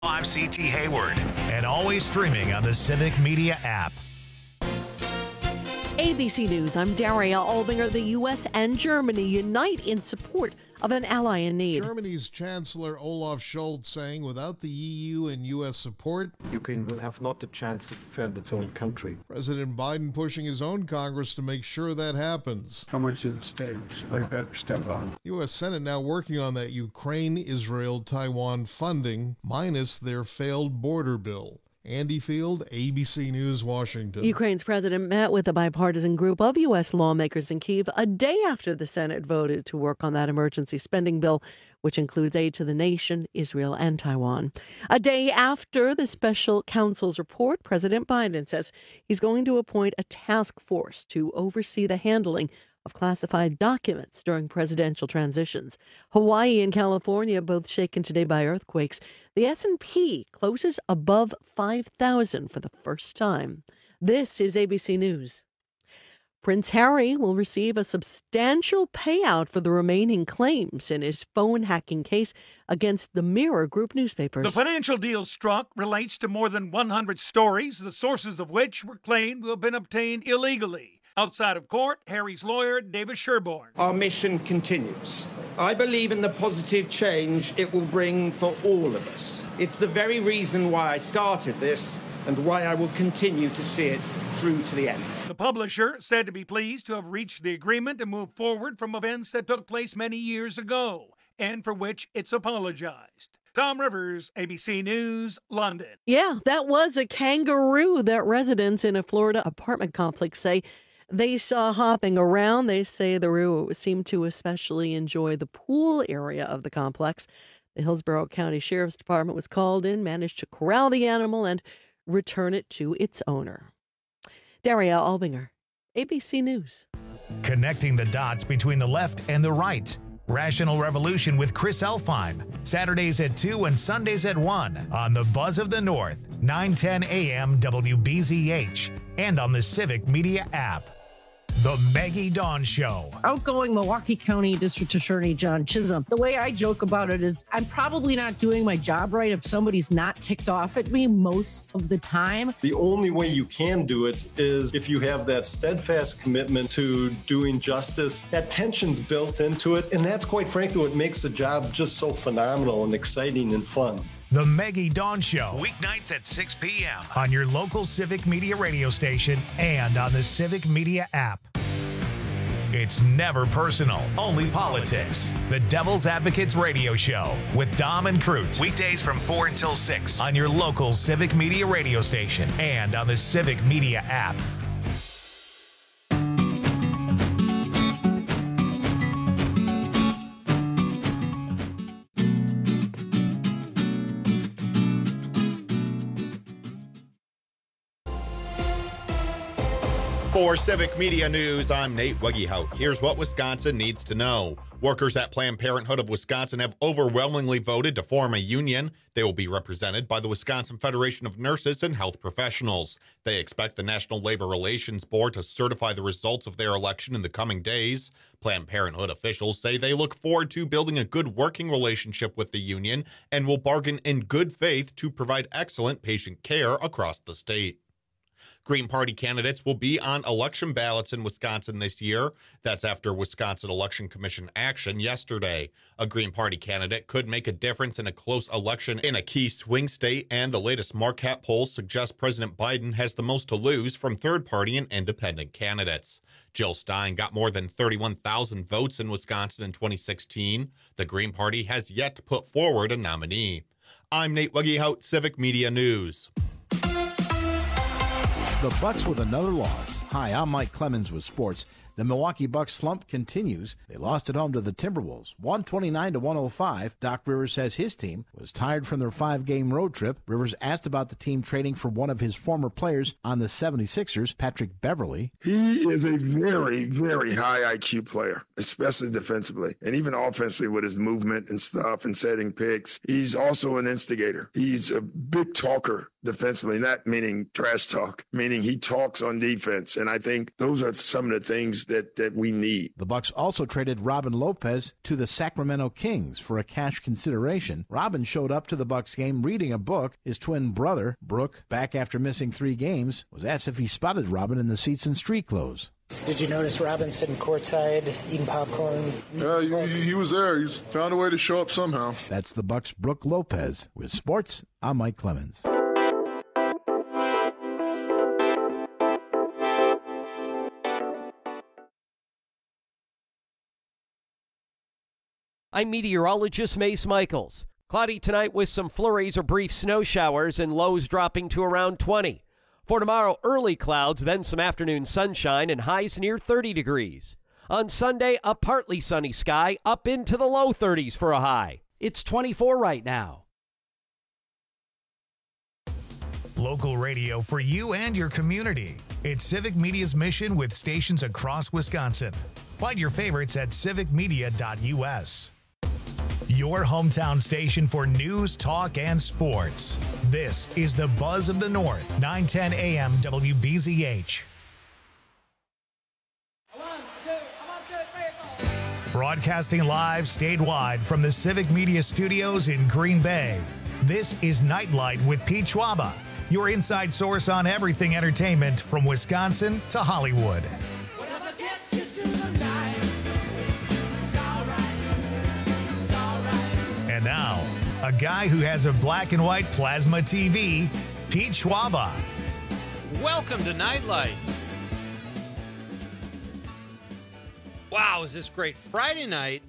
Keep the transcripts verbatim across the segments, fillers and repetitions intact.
I'm C T Hayward, and always streaming on the Civic Media app. A B C News, I'm Daria Albinger. The U S and Germany unite in support of an ally in need. Germany's Chancellor Olaf Scholz saying without the E U and U S support, Ukraine will have not the chance to defend its own country. President Biden pushing his own Congress to make sure that happens. How much is at stake? They better step on. U S Senate now working on that Ukraine, Israel, Taiwan funding, minus their failed border bill. Andy Field, A B C News, Washington. Ukraine's president met with a bipartisan group of U S lawmakers in Kyiv a day after the Senate voted to work on that emergency spending bill, which includes aid to the nation, Israel, and Taiwan. A day after the special counsel's report, President Biden says he's going to appoint a task force to oversee the handling of classified documents during presidential transitions. Hawaii and California both shaken today by earthquakes. The S and P closes above five thousand for the first time. This is A B C News. Prince Harry will receive a substantial payout for the remaining claims in his phone hacking case against the Mirror Group newspapers. The financial deal struck relates to more than one hundred stories, the sources of which were claimed to have been obtained illegally. Outside of court, Harry's lawyer, David Sherborne. Our mission continues. I believe in the positive change it will bring for all of us. It's the very reason why I started this and why I will continue to see it through to the end. The publisher said to be pleased to have reached the agreement and move forward from events that took place many years ago, and for which it's apologized. Tom Rivers, A B C News, London. Yeah, that was a kangaroo that residents in a Florida apartment complex say they saw hopping around. They say the roo seemed to especially enjoy the pool area of the complex. The Hillsborough County Sheriff's Department was called in, managed to corral the animal, and return it to its owner. Daria Albinger, A B C News. Connecting the dots between the left and the right. Rational Revolution with Chris Elfheim. Saturdays at two and Sundays at one on the Buzz of the North, nine ten a.m. W B Z H, and on the Civic Media app. The Maggie Dawn Show. Outgoing Milwaukee County District Attorney John Chisholm. The way I joke about it is I'm probably not doing my job right if somebody's not ticked off at me most of the time. The only way you can do it is if you have that steadfast commitment to doing justice. That tension's built into it, and that's quite frankly what makes the job just so phenomenal and exciting and fun. The Maggie Dawn Show, weeknights at six p.m. on your local Civic Media radio station and on the Civic Media app. It's never personal, only politics. The Devil's Advocates Radio Show with Dom and Crute. Weekdays from four until six on your local Civic Media radio station and on the Civic Media app. For Civic Media News, I'm Nate Weggehout. Here's what Wisconsin needs to know. Workers at Planned Parenthood of Wisconsin have overwhelmingly voted to form a union. They will be represented by the Wisconsin Federation of Nurses and Health Professionals. They expect the National Labor Relations Board to certify the results of their election in the coming days. Planned Parenthood officials say they look forward to building a good working relationship with the union and will bargain in good faith to provide excellent patient care across the state. Green Party candidates will be on election ballots in Wisconsin this year. That's after Wisconsin Election Commission action yesterday. A Green Party candidate could make a difference in a close election in a key swing state, and the latest Marquette polls suggest President Biden has the most to lose from third-party and independent candidates. Jill Stein got more than thirty-one thousand votes in Wisconsin in twenty sixteen. The Green Party has yet to put forward a nominee. I'm Nate Weggehout, Civic Media News. The Bucks with another loss. Hi, I'm Mike Clemens with sports. The Milwaukee Bucks slump continues. They lost at home to the Timberwolves, one twenty-nine to one oh five. Doc Rivers says his team was tired from their five-game road trip. Rivers asked about the team trading for one of his former players on the seventy-sixers, Patrick Beverley. He is a very, very high I Q player, especially defensively, and even offensively with his movement and stuff and setting picks. He's also an instigator. He's a big talker. defensively, not meaning trash talk, meaning he talks on defense. And I think those are some of the things that, that we need. The Bucks also traded Robin Lopez to the Sacramento Kings for a cash consideration. Robin showed up to the Bucks game reading a book. His twin brother, Brooke, back after missing three games, was asked if he spotted Robin in the seats in street clothes. Did you notice Robin sitting courtside eating popcorn? Yeah, he, he was there. He's found a way to show up somehow. That's the Bucks' Brooke Lopez. With sports, I'm Mike Clemens. I'm meteorologist Mace Michaels. Cloudy tonight with some flurries or brief snow showers and lows dropping to around twenty. For tomorrow, early clouds, then some afternoon sunshine and highs near thirty degrees. On Sunday, a partly sunny sky up into the low thirties for a high. It's twenty-four right now. Local radio for you and your community. It's Civic Media's mission with stations across Wisconsin. Find your favorites at civic media dot u s. Your hometown station for news, talk, and sports. This is the Buzz of the North, nine ten a m W B Z H. Broadcasting live statewide from the Civic Media Studios in Green Bay. This is Nightlight with Pete Schwaba, your inside source on everything entertainment from Wisconsin to Hollywood. And now, a guy who has a black and white plasma T V, Pete Schwaba. Welcome to Nightlight. Wow, is this great? Friday night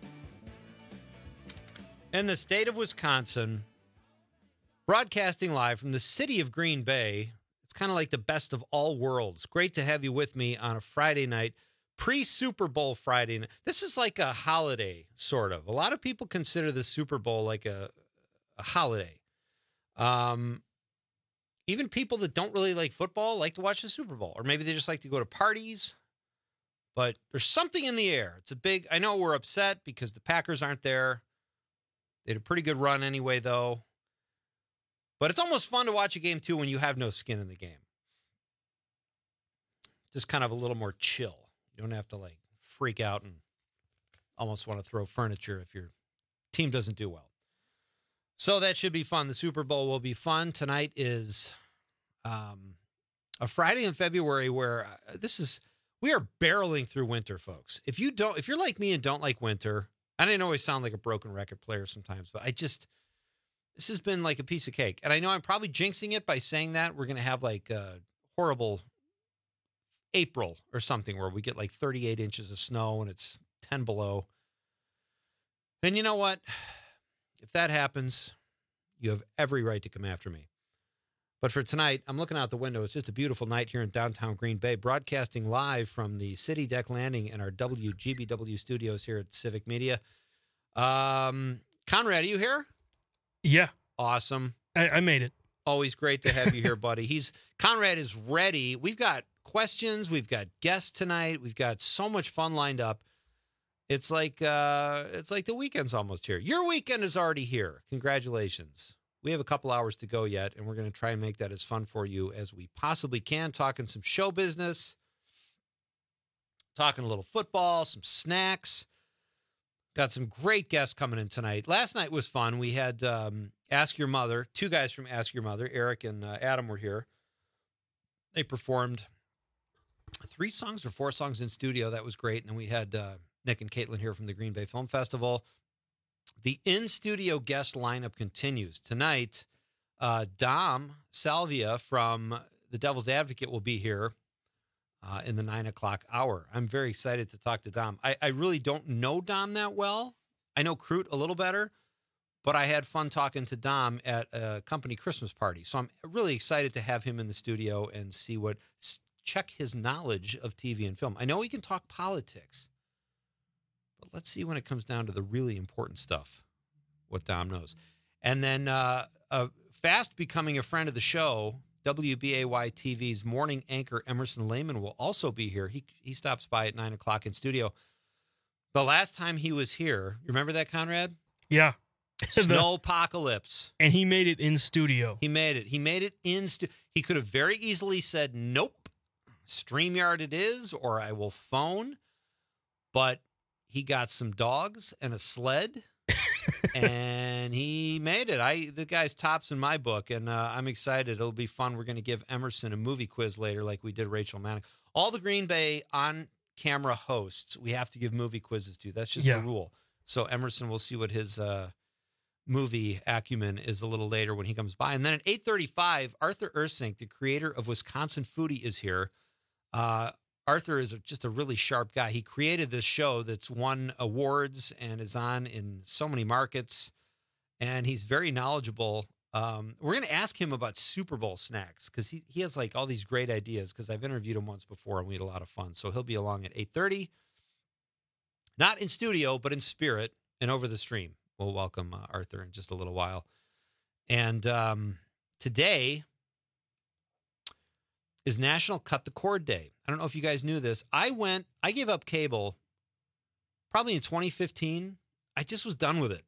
in the state of Wisconsin, broadcasting live from the city of Green Bay. It's kind of like the best of all worlds. Great to have you with me on a Friday night. Pre-Super Bowl Friday night. This is like a holiday, sort of. A lot of people consider the Super Bowl like a, a holiday. Um, even people that don't really like football like to watch the Super Bowl. Or maybe they just like to go to parties. But there's something in the air. It's a big... I know we're upset because the Packers aren't there. They had a pretty good run anyway, though. But it's almost fun to watch a game, too, when you have no skin in the game. Just kind of a little more chill. You don't have to, like, freak out and almost want to throw furniture if your team doesn't do well. So that should be fun. The Super Bowl will be fun. Tonight is um, a Friday in February where uh, this is, we are barreling through winter, folks. If you don't, if you're like me and don't like winter, I didn't always sound like a broken record player sometimes, but I just, this has been like a piece of cake. And I know I'm probably jinxing it by saying that. We're going to have like a horrible April or something where we get like thirty-eight inches of snow and it's ten below. Then you know what? If that happens, you have every right to come after me. But for tonight, I'm looking out the window. It's just a beautiful night here in downtown Green Bay, broadcasting live from the City Deck Landing in our W G B W studios here at Civic Media. Um, Conrad, are you here? Yeah. Awesome. I, I made it. Always great to have you here, buddy. He's Conrad is ready. We've got questions. We've got guests tonight. We've got so much fun lined up. It's like uh, it's like the weekend's almost here. Your weekend is already here. Congratulations. We have a couple hours to go yet, and we're going to try and make that as fun for you as we possibly can. Talking some show business, talking a little football, some snacks. Got some great guests coming in tonight. Last night was fun. We had um, Ask Your Mother. Two guys from Ask Your Mother, Eric and uh, Adam, were here. They performed three songs or four songs in studio. That was great. And then we had uh, Nick and Caitlin here from the Green Bay Film Festival. The in-studio guest lineup continues. Tonight, uh, Dom Salvia from The Devil's Advocate will be here uh, in the nine o'clock hour. I'm very excited to talk to Dom. I, I really don't know Dom that well. I know Crute a little better, but I had fun talking to Dom at a company Christmas party. So I'm really excited to have him in the studio and see what, check his knowledge of T V and film. I know he can talk politics, but let's see when it comes down to the really important stuff, what Dom knows. And then uh, uh, fast becoming a friend of the show, W B A Y T V's morning anchor Emerson Lehman will also be here. He he stops by at nine o'clock in studio. The last time he was here, you remember that, Conrad? Yeah. Snowpocalypse. And he made it in studio. He made it. He made it in studio. He could have very easily said, nope, StreamYard it is, or I will phone. But he got some dogs and a sled, and he made it. I The guy's tops in my book, and uh, I'm excited. It'll be fun. We're going to give Emerson a movie quiz later like we did Rachel Maddow. All the Green Bay on-camera hosts, we have to give movie quizzes to. That's just Yeah. the rule. So Emerson, we'll see what his uh, movie acumen is a little later when he comes by. And then at eight thirty-five, Arthur Ursink, the creator of Wisconsin Foodie, is here. Uh, Arthur is a, just a really sharp guy. He created this show that's won awards and is on in so many markets, and he's very knowledgeable. Um, we're going to ask him about Super Bowl snacks because he, he has like all these great ideas because I've interviewed him once before and we had a lot of fun. So he'll be along at eight thirty. Not in studio, but in spirit and over the stream. We'll welcome uh, Arthur in just a little while. And um, today is National Cut the Cord Day. I don't know if you guys knew this. I went, I gave up cable probably in twenty fifteen. I just was done with it.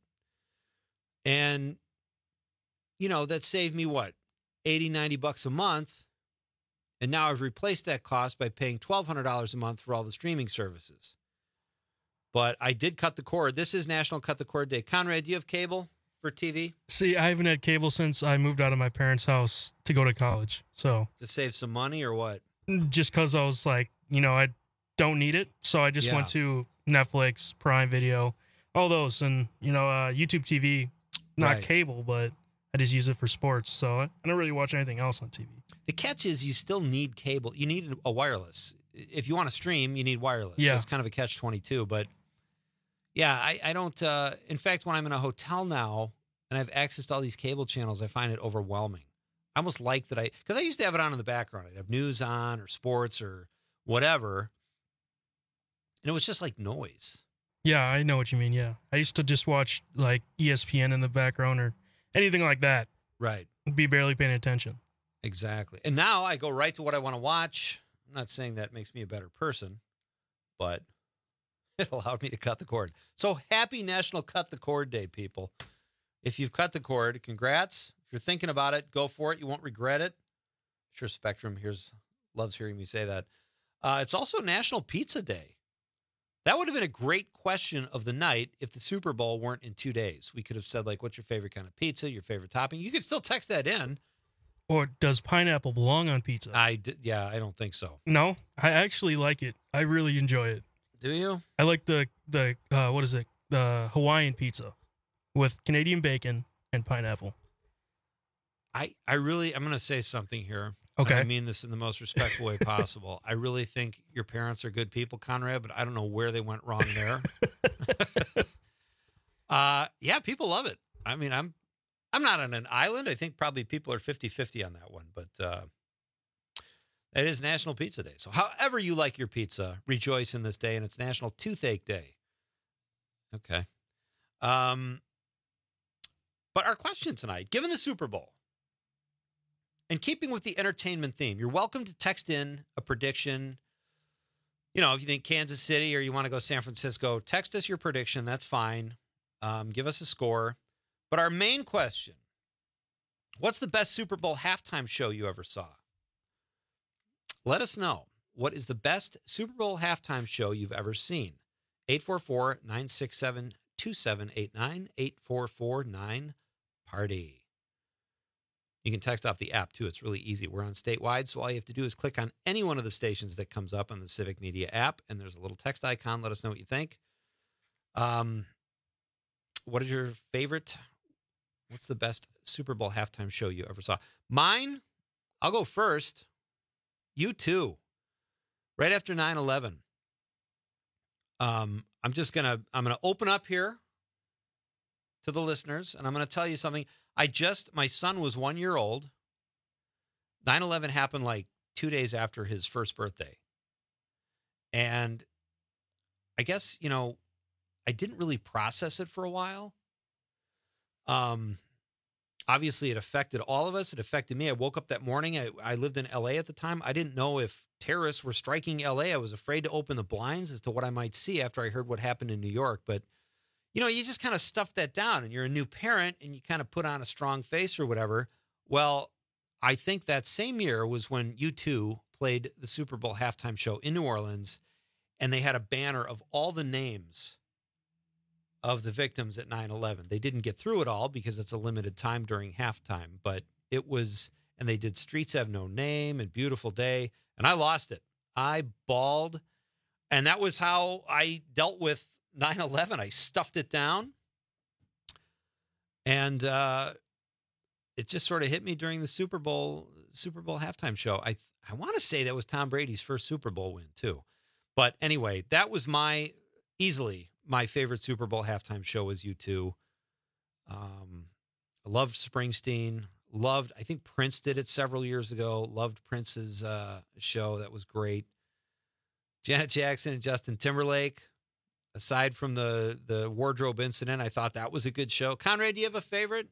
And, you know, that saved me what? eighty, ninety bucks a month. And now I've replaced that cost by paying twelve hundred dollars a month for all the streaming services. But I did cut the cord. This is National Cut the Cord Day. Conrad, do you have cable for T V? See, I haven't had cable since I moved out of my parents' house to go to college. So To save some money or what? just because I was like, you know, I don't need it. So I just Yeah. went to Netflix, Prime Video, all those. And, you know, uh, YouTube T V, not Right. cable, but I just use it for sports. So I don't really watch anything else on T V. The catch is you still need cable. You need a wireless. If you want to stream, you need wireless. Yeah. So it's kind of a catch twenty-two. But yeah, I, I don't. Uh, in fact, when I'm in a hotel now and I have access to all these cable channels, I find it overwhelming. I almost like that I, because I used to have it on in the background. I'd have news on or sports or whatever. And it was just like noise. Yeah, I know what you mean. Yeah. I used to just watch like E S P N in the background or anything like that. Right. Be barely paying attention. Exactly. And now I go right to what I want to watch. I'm not saying that makes me a better person, but it allowed me to cut the cord. So happy National Cut the Cord Day, people. If you've cut the cord, congrats. If you're thinking about it, go for it. You won't regret it. Sure, Spectrum here's loves hearing me say that. Uh, it's also National Pizza Day. That would have been a great question of the night if the Super Bowl weren't in two days. We could have said, like, what's your favorite kind of pizza, your favorite topping? You could still text that in. Or does pineapple belong on pizza? I d- yeah, I don't think so. No, I actually like it. I really enjoy it. Do you? I like the the uh, what is it? The Hawaiian pizza with Canadian bacon and pineapple. I, I really, I'm going to say something here. Okay. And I mean this in the most respectful way possible. I really think your parents are good people, Conrad, but I don't know where they went wrong there. uh, yeah, people love it. I mean, I'm I'm not on an island. I think probably people are fifty-fifty on that one, but uh, it is National Pizza Day. So however you like your pizza, rejoice in this day, and it's National Toothache Day. Okay. Um, but our question tonight, given the Super Bowl, and keeping with the entertainment theme, you're welcome to text in a prediction. You know, if you think Kansas City or you want to go San Francisco, text us your prediction. That's fine. Um, give us a score. But our main question, what's the best Super Bowl halftime show you ever saw? Let us know. What is the best Super Bowl halftime show you've ever seen? eight four four, nine six seven, two seven eight nine, eight four four nine, party. You can text off the app, too. It's really easy. We're on statewide, so all you have to do is click on any one of the stations that comes up on the Civic Media app, and there's a little text icon. Let us know what you think. Um, what is your favorite? What's the best Super Bowl halftime show you ever saw? Mine, I'll go first. U two. Right after nine eleven. Um, I'm just going to, I'm going to open up here to the listeners, and I'm going to tell you something. I just, my son was one year old. nine eleven happened like two days after his first birthday. And I guess, you know, I didn't really process it for a while. Um, obviously it affected all of us. It affected me. I woke up that morning. I, I lived in L A at the time. I didn't know if terrorists were striking L A. I was afraid to open the blinds as to what I might see after I heard what happened in New York. But you know, you just kind of stuff that down, and you're a new parent, and you kind of put on a strong face or whatever. Well, I think that same year was when U two played the Super Bowl halftime show in New Orleans, and they had a banner of all the names of the victims at nine eleven. They didn't get through it all because it's a limited time during halftime, but it was, and they did Streets Have No Name and Beautiful Day, and I lost it. I bawled, and that was how I dealt with nine eleven. I stuffed it down, and uh, it just sort of hit me during the Super Bowl Super Bowl halftime show. I I want to say that was Tom Brady's first Super Bowl win too. But anyway, that was my easily my favorite Super Bowl halftime show was U two. Um, I loved Springsteen. Loved, I think Prince did it several years ago. Loved Prince's uh, show. That was great. Janet Jackson and Justin Timberlake. Aside from the the wardrobe incident, I thought that was a good show. Conrad, do you have a favorite?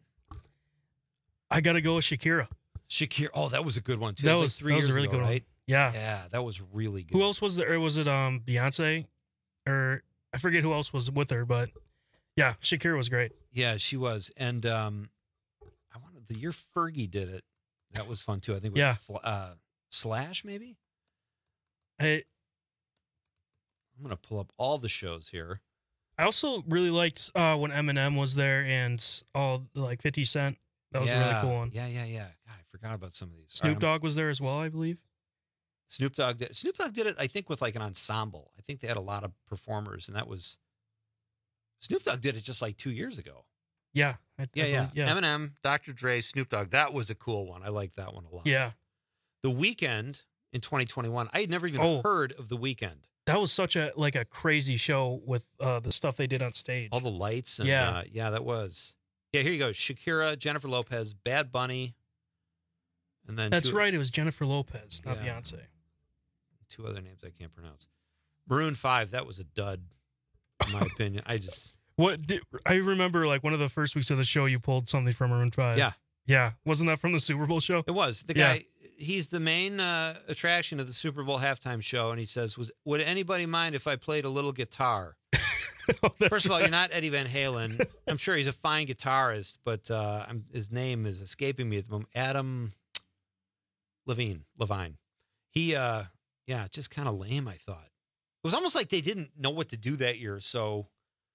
I got to go with Shakira. Shakira. Oh, that was a good one, too. That was, was like three that was years a really ago, good right? one. Yeah. Yeah, that was really good. Who else was there? Was it um Beyonce? Or I forget who else was with her, but yeah, Shakira was great. Yeah, she was. And um, I wanted the year Fergie did it. That was fun, too. I think it was Yeah. Fl- uh, Slash, maybe? I I'm going to pull up all the shows here. I also really liked uh, when Eminem was there and all like fifty Cent. That was a really Yeah, cool one. Yeah, yeah, yeah. God, I forgot about some of these. Snoop All right, Dogg was there as well, I believe. Snoop Dogg did. Snoop Dogg did it, I think, with like an ensemble. I think they had a lot of performers, and that was Snoop Dogg did it just like two years ago. Yeah. I, Yeah, I yeah. believe- yeah. Eminem, Doctor Dre, Snoop Dogg. That was a cool one. I liked that one a lot. Yeah. The Weeknd in twenty twenty-one. I had never even Oh. heard of The Weeknd. That was such a like a crazy show with uh, the stuff they did on stage. All the lights. And, Yeah. uh, yeah, that was. Yeah, here you go. Shakira, Jennifer Lopez, Bad Bunny, and then That's two, right. It was Jennifer Lopez, not Yeah. Beyonce. two other names I can't pronounce. Maroon five. That was a dud, in my opinion. I just. What did, I remember, like one of the first weeks of the show, you pulled something from Maroon Five. Yeah. Yeah. Wasn't that from the Super Bowl show? It was. The Yeah. guy, he's the main uh, attraction of the Super Bowl halftime show, and he says, "Was would anybody mind if I played a little guitar?" Oh, First of all, you're not Eddie Van Halen. I'm sure he's a fine guitarist, but uh, I'm, his name is escaping me at the moment. Adam Levine. Levine. He, uh, yeah, just kind of lame, I thought. It was almost like they didn't know what to do that year, so...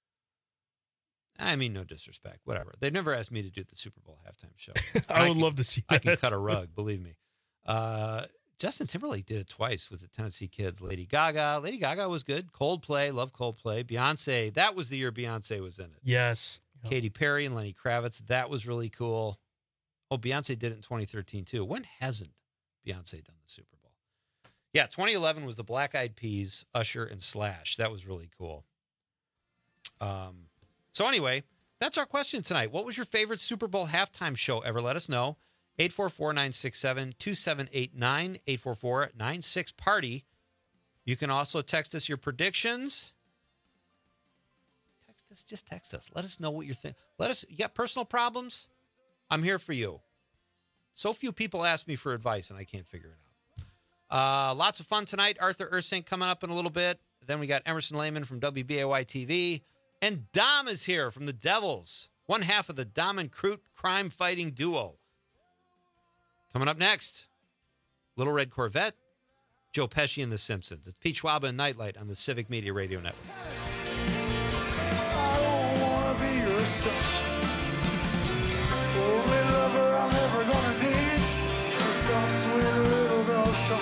I mean, no disrespect, whatever. They've never asked me to do the Super Bowl halftime show. I would can- love to see I can that. cut a rug, believe me. Uh, Justin Timberlake did it twice with the Tennessee Kids. Lady Gaga. Lady Gaga was good. Coldplay. Love Coldplay. Beyonce. That was the year Beyonce was in it. Yes. Katy Perry and Lenny Kravitz. That was really cool. Oh, Beyonce did it in twenty thirteen, too. When hasn't Beyonce done the Super Bowl? Yeah, twenty eleven was the Black Eyed Peas, Usher, and Slash. That was really cool. Um... So anyway, that's our question tonight. What was your favorite Super Bowl halftime show ever? Let us know. eight four four, nine six seven, two seven eight nine, eight four four, nine six party. You can also text us your predictions. Text us, just text us. Let us know what you're thinking. Let us, you got personal problems? I'm here for you. So few people ask me for advice, and I can't figure it out. Uh, lots of fun tonight. Arthur Ursink coming up in a little bit. Then we got Emerson Lehman from W B A Y T V. And Dom is here from the Devils, one half of the Dom and Crute crime-fighting duo. Coming up next, Little Red Corvette, Joe Pesci and the Simpsons. It's Pete Schwab and Nightlight on the Civic Media Radio Network. I don't wanna be your son. Only lover I'm ever gonna need. A soft, sweet little girl's talk.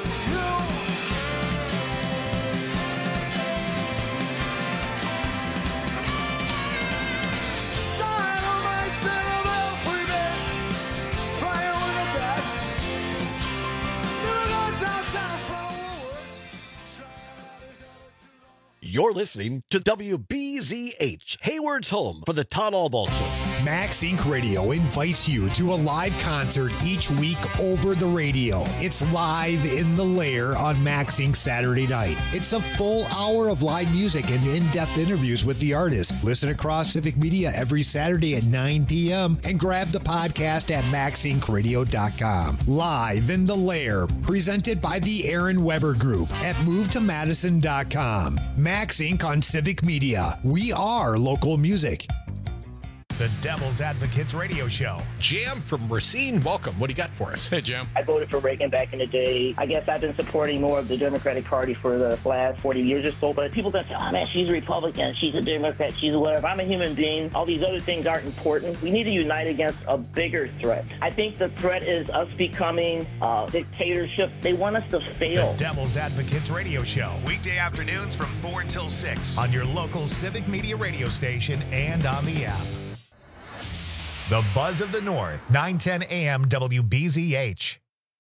You're listening to W B Z H, Hayward's home for the Todd Albaugh Show. Max Incorporated. Radio invites you to a live concert each week over the radio. It's Live in the Lair on Max Incorporated. Saturday night. It's a full hour of live music and in-depth interviews with the artist. Listen across Civic Media every Saturday at nine p.m. and grab the podcast at max inc radio dot com. Live in the Lair, presented by the Aaron Weber Group at move to madison dot com. Max Incorporated on Civic Media, We are local music. The Devil's Advocates Radio Show. Jam from Racine, welcome. What do you got for us? Hey, Jam. I voted for Reagan back in the day. I guess I've been supporting more of the Democratic Party for the last forty years or so, but people that say, oh man, she's a Republican, she's a Democrat, she's a whatever. I'm a human being. All these other things aren't important. We need to unite against a bigger threat. I think the threat is us becoming a dictatorship. They want us to fail. The Devil's Advocates Radio Show. Weekday afternoons from four until six on your local civic media radio station and on the app. The Buzz of the North, nine ten A M W B Z H.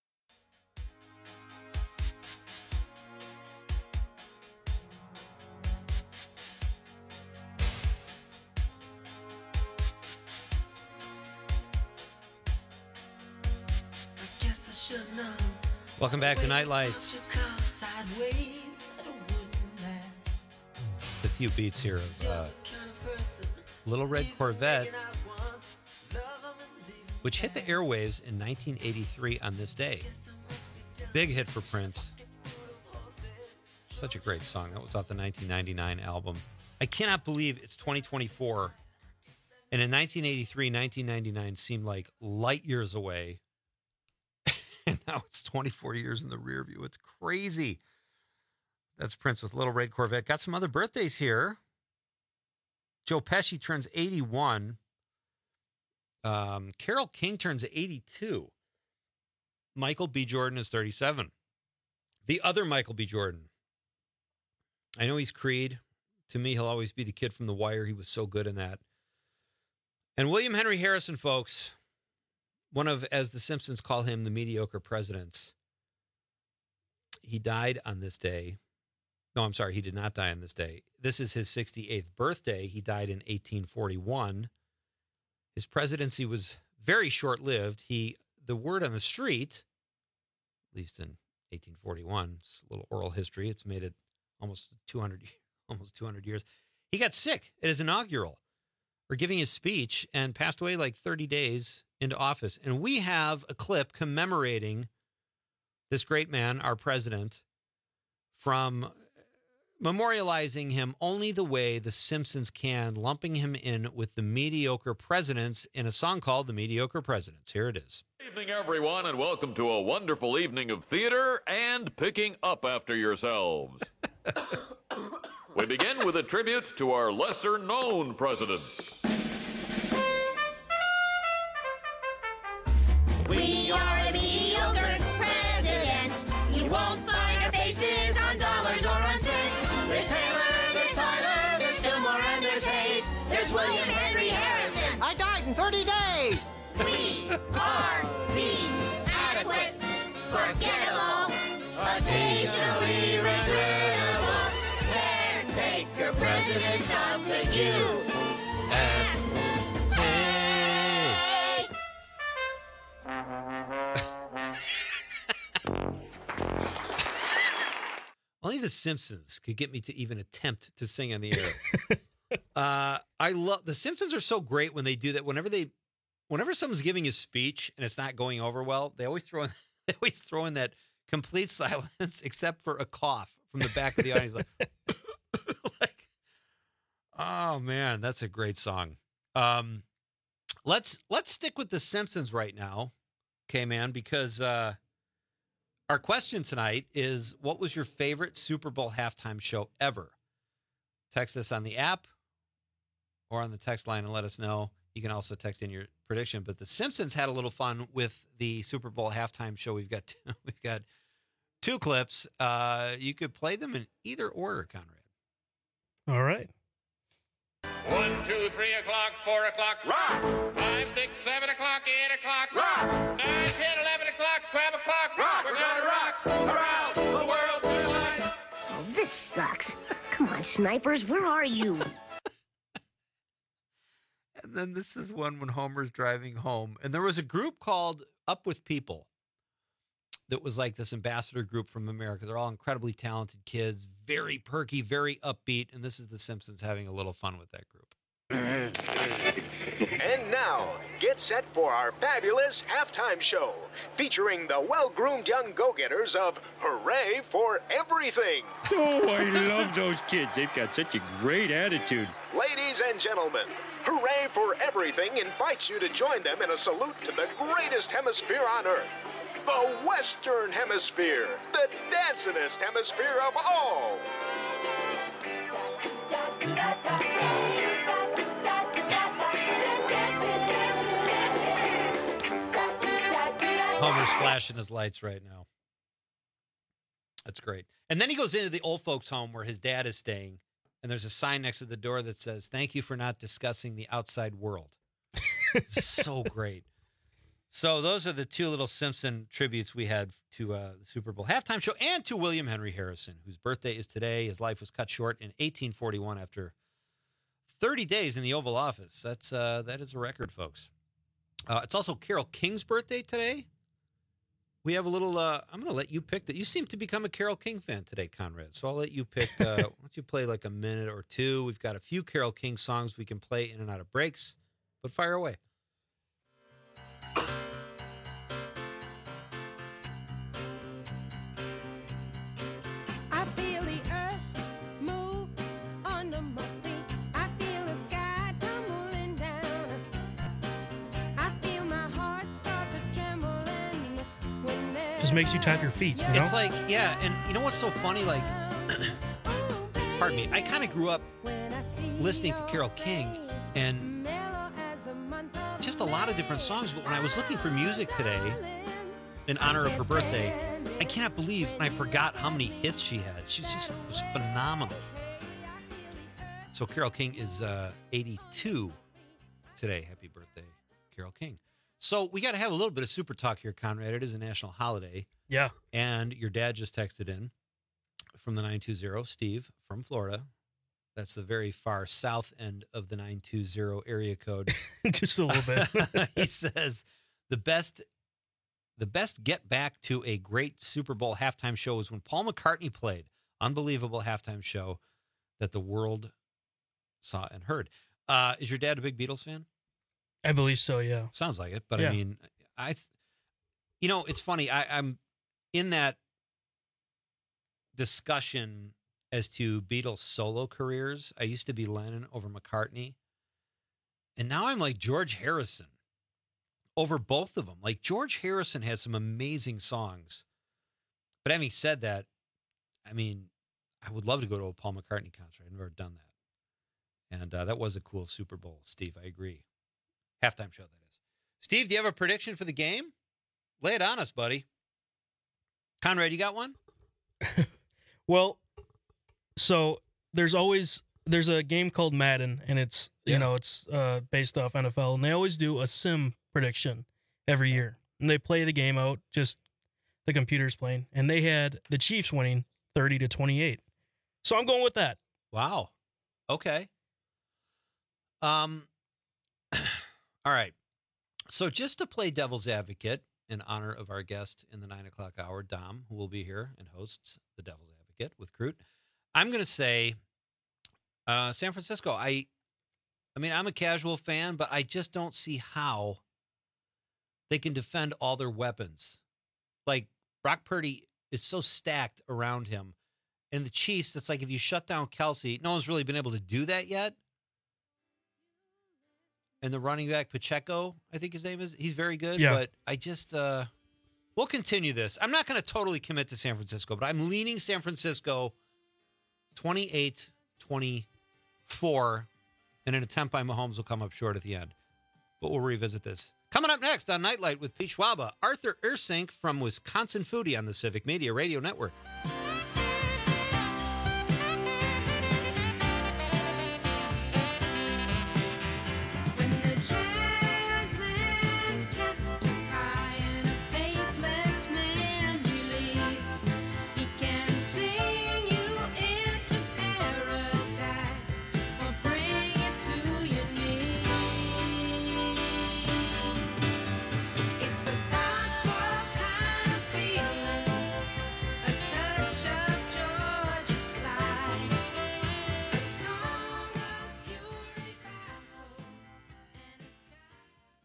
Welcome back to Night Lights. A few beats here of uh, Little Red Corvette, which hit the airwaves in nineteen eighty-three on this day. Big hit for Prince. Such a great song. That was off the nineteen ninety-nine album. I cannot believe it's twenty twenty-four. And in nineteen eighty-three, nineteen ninety-nine seemed like light years away. And now it's twenty-four years in the rear view. It's crazy. That's Prince with Little Red Corvette. Got some other birthdays here. Joe Pesci turns eighty-one. Um, Carole King turns eighty-two. Michael B. Jordan is thirty-seven. The other Michael B. Jordan. I know he's Creed. To me, he'll always be the kid from The Wire. He was so good in that. And William Henry Harrison, folks, one of, as the Simpsons call him, the mediocre presidents. He died on this day. No, I'm sorry, he did not die on this day. This is his sixty-eighth birthday. He died in eighteen forty-one. His presidency was very short-lived. He, the word on the street, at least in eighteen forty-one, it's a little oral history. It's made it almost two hundred, almost two hundred years. He got sick at his inaugural, or giving his speech, and passed away like thirty days into office. And we have a clip commemorating this great man, our president, from memorializing him only the way the Simpsons can, lumping him in with the mediocre presidents in a song called The Mediocre Presidents. Here it is. Good evening, everyone, and welcome to a wonderful evening of theater and picking up after yourselves. We begin with a tribute to our lesser-known presidents. We are the mediocre presidents. You won't find our faces on dollars or on cents. There's Taylor, there's Tyler, there's Fillmore, and there's Hayes. There's William Henry Harrison. I died in thirty days. We are the adequate, forgettable, occasionally regrettable, caretaker presidents of the U S Only the Simpsons could get me to even attempt to sing on the air. uh, I love the Simpsons are so great when they do that. Whenever they, whenever someone's giving a speech and it's not going over well, they always throw in, they always throw in that complete silence, except for a cough from the back of the audience. Like, like, oh man, that's a great song. Um, let's let's stick with the Simpsons right now, okay, man, because. Uh, Our question tonight is, what was your favorite Super Bowl halftime show ever? Text us on the app or on the text line and let us know. You can also text in your prediction. But the Simpsons had a little fun with the Super Bowl halftime show. We've got two, we've got two clips. Uh, you could play them in either order, Conrad. All right. One, two, three o'clock, four o'clock, rock. Five, six, seven o'clock, eight o'clock, rock. Nine, ten, eleven o'clock, twelve o'clock, rock. We're gonna rock around the world tonight. Oh, this sucks. Come on, snipers, where are you? And then this is one when Homer's driving home. And there was a group called Up With People that was like this ambassador group from America. They're all incredibly talented kids, very perky, very upbeat. And this is the Simpsons having a little fun with that group. And now, get set for our fabulous halftime show, featuring the well-groomed young go-getters of Hooray for Everything. Oh, I love those kids. They've got such a great attitude. Ladies and gentlemen, Hooray for Everything invites you to join them in a salute to the greatest hemisphere on Earth, the Western Hemisphere, the dancingest hemisphere of all. Homer's flashing his lights right now. That's great. And then he goes into the old folks' home where his dad is staying, and there's a sign next to the door that says, "Thank you for not discussing the outside world." So great. So those are the two little Simpson tributes we had to uh, the Super Bowl halftime show and to William Henry Harrison, whose birthday is today. His life was cut short in eighteen forty-one after thirty days in the Oval Office. That's uh, that is a record, folks. Uh, it's also Carole King's birthday today. We have a little, uh, I'm going to let you pick that. You seem to become a Carole King fan today, Conrad. So I'll let you pick, uh, why don't you play like a minute or two? We've got a few Carole King songs we can play in and out of breaks, but fire away. I feel the earth move under my feet. I feel the sky tumbling down. I feel my heart start to tremble. Just makes you tap your feet. You know? It's like, yeah, and you know what's so funny? Like, pardon me, I kind of grew up listening to Carole King and just a lot of different songs. But when I was looking for music today in honor of her birthday, I cannot believe when I forgot how many hits she had. She just was phenomenal. So Carole King is uh, eighty-two today. Happy birthday, Carole King. So we got to have a little bit of super talk here, Conrad. It is a national holiday. Yeah. And your dad just texted in from the nine two zero, Steve from Florida. That's the very far south end of the nine two zero area code. Just a little bit. He says the best the best get back to a great Super Bowl halftime show was when Paul McCartney played. Unbelievable halftime show that the world saw and heard. Uh, is your dad a big Beatles fan? I believe so, yeah. Sounds like it, but yeah. I mean, I, you know, it's funny. I, I'm in that discussion as to Beatles solo careers. I used to be Lennon over McCartney, and now I'm like George Harrison over both of them. Like George Harrison has some amazing songs, but having said that, I mean, I would love to go to a Paul McCartney concert. I've never done that, and uh, that was a cool Super Bowl, Steve. I agree. Halftime show, that is. Steve, do you have a prediction for the game? Lay it on us, buddy. Conrad, you got one? Well, so there's always there's a game called Madden, and it's you Yeah. know it's uh, based off N F L, and they always do a sim prediction every year, and they play the game out, just the computer's playing, and they had the Chiefs winning thirty to twenty-eight. So I'm going with that. Wow. Okay. Um. All right. So just to play devil's advocate in honor of our guest in the nine o'clock hour, Dom, who will be here and hosts the devil's advocate with Crute, I'm going to say uh, San Francisco. I, I mean, I'm a casual fan, but I just don't see how they can defend all their weapons. Like Brock Purdy is so stacked around him, and the Chiefs. It's like if you shut down Kelsey, no one's really been able to do that yet. And the running back, Pacheco, I think his name is, he's very good. Yeah. But I just, uh, we'll continue this. I'm not going to totally commit to San Francisco, but I'm leaning San Francisco twenty-eight twenty-four. And an attempt by Mahomes will come up short at the end. But we'll revisit this. Coming up next on Nightlight with Pete Schwaba, Arthur Ursink from Wisconsin Foodie on the Civic Media Radio Network. It's a gospel kind of feeling, a touch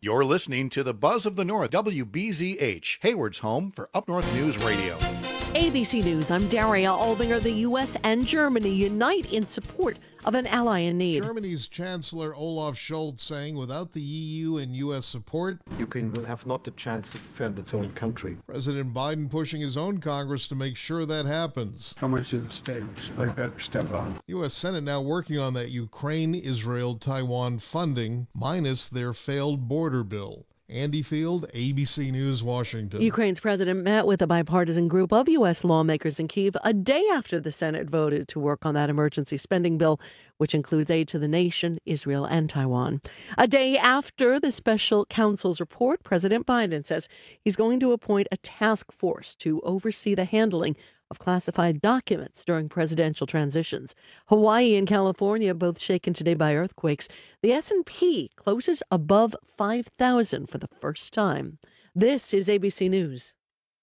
You're listening to the Buzz of the North, W B Z H, Hayward's home for Up North News Radio. A B C News, I'm Daria Albinger. The U S and Germany unite in support of an ally in need. Germany's Chancellor Olaf Scholz saying without the E U and U S support, Ukraine will have not the chance to defend its own country. President Biden pushing his own Congress to make sure that happens. How much is the state? They better step up. U S Senate now working on that Ukraine, Israel, Taiwan funding, minus their failed border bill. Andy Field, A B C News, Washington. Ukraine's president met with a bipartisan group of U S lawmakers in Kyiv a day after the Senate voted to work on that emergency spending bill, which includes aid to the nation, Israel, and Taiwan. A day after the special counsel's report, President Biden says he's going to appoint a task force to oversee the handling of classified documents during presidential transitions. Hawaii and California both shaken today by earthquakes. The S and P closes above five thousand for the first time. This is A B C News.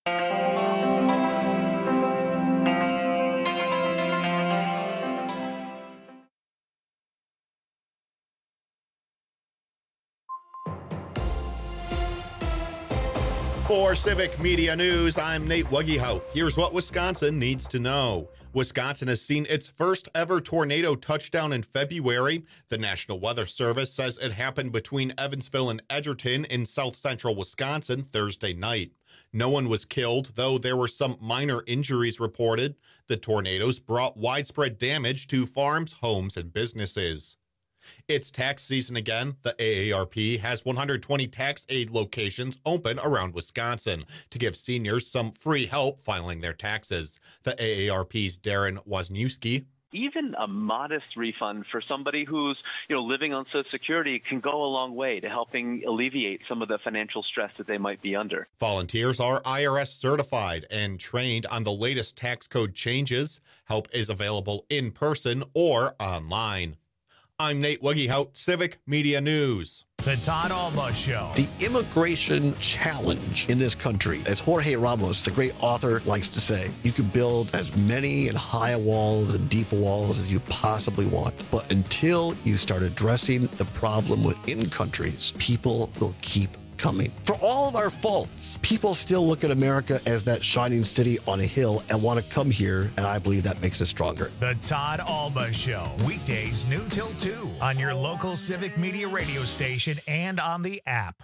For Civic Media News, I'm Nate Wuggyhout. Here's what Wisconsin needs to know. Wisconsin has seen its first ever tornado touchdown in February. The National Weather Service says it happened between Evansville and Edgerton in south central Wisconsin Thursday night. No one was killed, though there were some minor injuries reported. The tornadoes brought widespread damage to farms, homes, and businesses. It's tax season again. The A A R P has one hundred twenty tax aid locations open around Wisconsin to give seniors some free help filing their taxes. The A A R P's Darren Wozniewski. Even a modest refund for somebody who's, you know, living on Social Security can go a long way to helping alleviate some of the financial stress that they might be under. Volunteers are I R S certified and trained on the latest tax code changes. Help is available in person or online. I'm Nate Wuggyhout, Civic Media News. The Todd Alba Show. The immigration challenge in this country, as Jorge Ramos, the great author, likes to say, you can build as many and high walls and deep walls as you possibly want. But until you start addressing the problem within countries, people will keep coming. For all of our faults, people still look at America as that shining city on a hill and want to come here, and I believe that makes us stronger. The Todd Alba Show, weekdays noon till two on your local Civic Media radio station and on the app.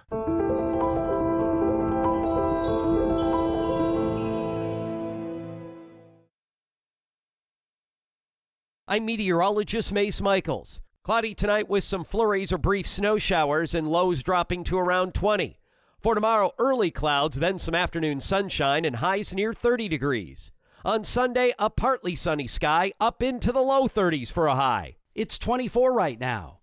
I'm meteorologist Mace Michaels. Cloudy tonight with some flurries or brief snow showers and lows dropping to around twenty. For tomorrow, early clouds, then some afternoon sunshine and highs near thirty degrees. On Sunday, a partly sunny sky up into the low thirties for a high. It's twenty-four right now.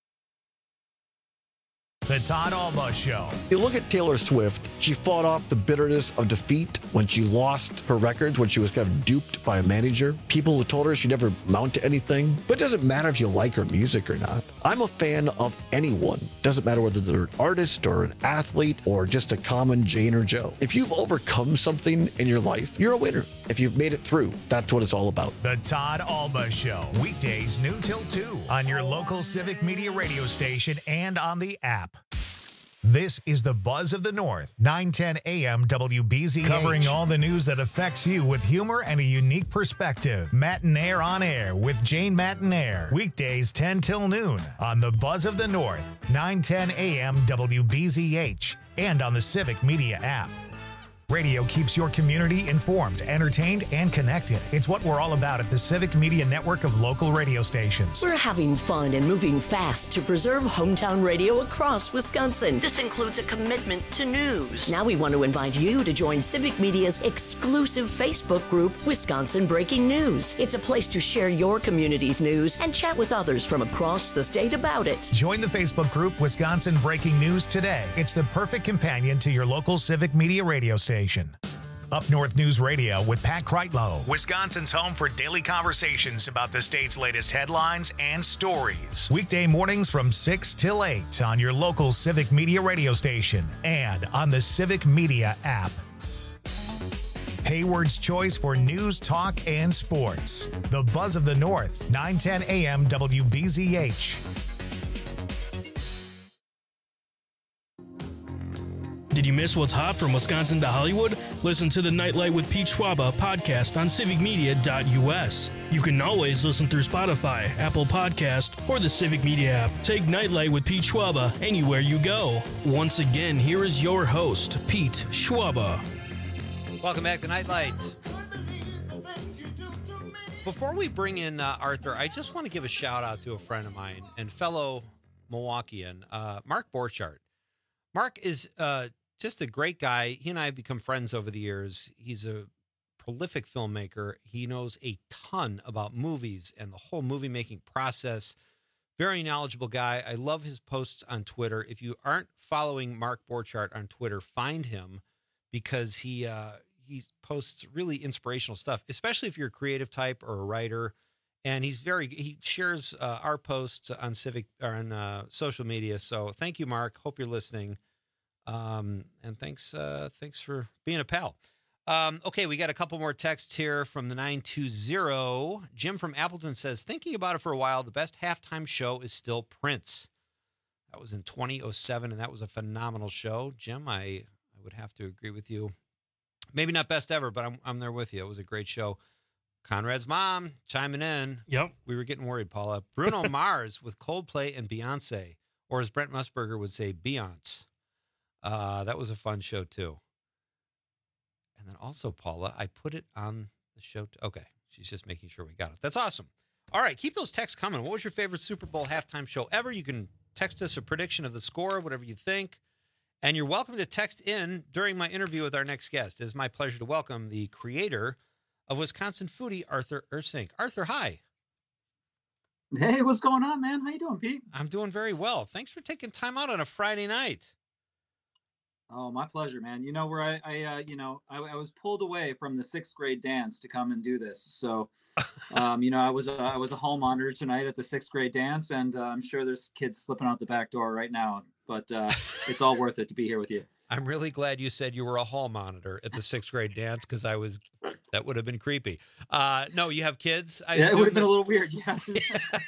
The Todd Alba Show. You look at Taylor Swift, she fought off the bitterness of defeat when she lost her records, when she was kind of duped by a manager. People who told her she'd never amount to anything. But it doesn't matter if you like her music or not. I'm a fan of anyone. Doesn't matter whether they're an artist or an athlete or just a common Jane or Joe. If you've overcome something in your life, you're a winner. If you've made it through, that's what it's all about. The Todd Alba Show, weekdays noon till two on your local Civic Media radio station and on the app. This is the Buzz of the North, nine ten A M W B Z H. Covering all the news that affects you with humor and a unique perspective. Matinaire on Air with Jane Matinaire. Weekdays ten till noon on the Buzz of the North, nine ten A M W B Z H, and on the Civic Media app. Radio keeps your community informed, entertained, and connected. It's what we're all about at the Civic Media network of local radio stations. We're having fun and moving fast to preserve hometown radio across Wisconsin. This includes a commitment to news. Now we want to invite you to join Civic Media's exclusive Facebook group, Wisconsin Breaking News. It's a place to share your community's news and chat with others from across the state about it. Join the Facebook group, Wisconsin Breaking News, today. It's the perfect companion to your local Civic Media radio station. Up North News Radio with Pat Kreitlow, Wisconsin's home for daily conversations about the state's latest headlines and stories. Weekday mornings from six till eight on your local Civic Media radio station and on the Civic Media app. Hayward's choice for news, talk, and sports. The Buzz of the North, nine ten A M W B Z H. Did you miss what's hot from Wisconsin to Hollywood? Listen to the Nightlight with Pete Schwaba podcast on civic media dot U S. You can always listen through Spotify, Apple Podcast, or the Civic Media app. Take Nightlight with Pete Schwaba anywhere you go. Once again, here is your host, Pete Schwaba. Welcome back to Nightlight. Before we bring in uh, Arthur, I just want to give a shout out to a friend of mine and fellow Milwaukeean, uh, Mark Borchardt. Mark is uh, just a great guy. He and I have become friends over the years. He's a prolific filmmaker. He knows a ton about movies and the whole movie making process. Very knowledgeable guy. I love his posts on Twitter. If you aren't following Mark Borchardt on Twitter, find him because he uh, he posts really inspirational stuff, especially if you're a creative type or a writer. And he's very he shares uh, our posts on civic or on uh, social media. So thank you, Mark. Hope you're listening. Um, and thanks uh, thanks for being a pal. Um, okay, we got a couple more texts here from the nine two zero. Jim from Appleton says, thinking about it for a while, the best halftime show is still Prince. That was in twenty oh seven, and that was a phenomenal show. Jim, I, I would have to agree with you. Maybe not best ever, but I'm I'm there with you. It was a great show. Conrad's mom chiming in. Yep. We were getting worried, Paula. Bruno Mars with Coldplay and Beyonce, or as Brent Musburger would say, Beyonce. Uh, that was a fun show, too. And then also, Paula, I put it on the show. T- okay. She's just making sure we got it. That's awesome. All right. Keep those texts coming. What was your favorite Super Bowl halftime show ever? You can text us a prediction of the score, whatever you think. And you're welcome to text in during my interview with our next guest. It is my pleasure to welcome the creator of Wisconsin Foodie, Arthur Ursink. Arthur, hi. Hey, what's going on, man? How you doing, Pete? I'm doing very well. Thanks for taking time out on a Friday night. Oh, my pleasure, man. You know where I, I uh, you know, I, I was pulled away from the sixth grade dance to come and do this. So, um, you know, I was a, I was a hall monitor tonight at the sixth grade dance, and uh, I'm sure there's kids slipping out the back door right now. But uh, it's all worth it to be here with you. I'm really glad you said you were a hall monitor at the sixth grade dance because I was, that would have been creepy. Uh, no, you have kids? I yeah, it would have been a little weird. Yeah. Do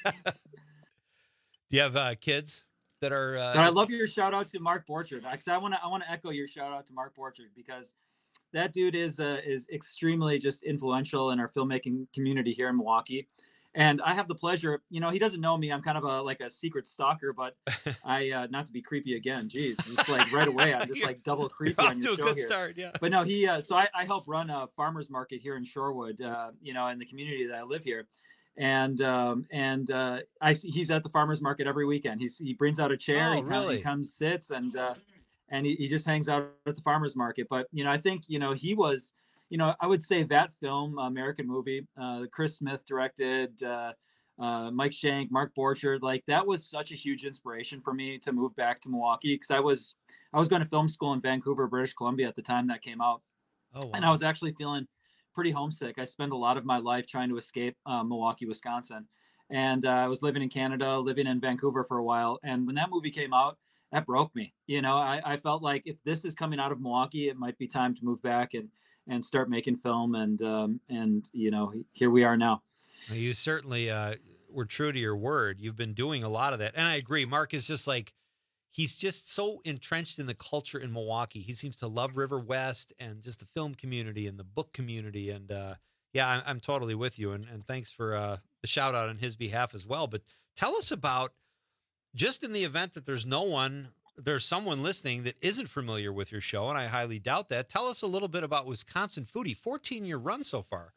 you have uh, kids that are? Uh... And I love your shout out to Mark Borchardt because I want to I want to echo your shout out to Mark Borchardt because that dude is uh, is extremely just influential in our filmmaking community here in Milwaukee. And I have the pleasure, you know, he doesn't know me. I'm kind of a like a secret stalker, but I uh, not to be creepy again. Geez, just like right away, I'm just like double creepy on your off to show a good here. Start, yeah. But no, he. Uh, so I, I help run a farmers market here in Shorewood, uh, you know, in the community that I live here, and um, and uh, I he's at the farmers market every weekend. He's he brings out a chair, Oh, he, really? comes, he comes sits and uh, and he, he just hangs out at the farmers market. But you know, I think you know he was, you know, I would say that film, American movie, uh, Chris Smith directed. Uh, Uh, Mike Shank, Mark Borchardt, like that was such a huge inspiration for me to move back to Milwaukee because I was I was going to film school in Vancouver, British Columbia at the time that came out, Oh, wow. and I was actually feeling pretty homesick. I spent a lot of my life trying to escape uh, Milwaukee, Wisconsin, and uh, I was living in Canada, living in Vancouver for a while. And when that movie came out, that broke me. You know, I, I felt like if this is coming out of Milwaukee, it might be time to move back and and start making film. And um, and you know, here we are now. Well, you certainly uh, were true to your word. You've been doing a lot of that. And I agree. Mark is just like, he's just so entrenched in the culture in Milwaukee. He seems to love River West and just the film community and the book community. And uh, yeah, I'm, I'm totally with you. And, and thanks for uh, the shout out on his behalf as well. But tell us about, just in the event that there's no one, there's someone listening that isn't familiar with your show, and I highly doubt that. Tell us a little bit about Wisconsin Foodie, fourteen year run so far.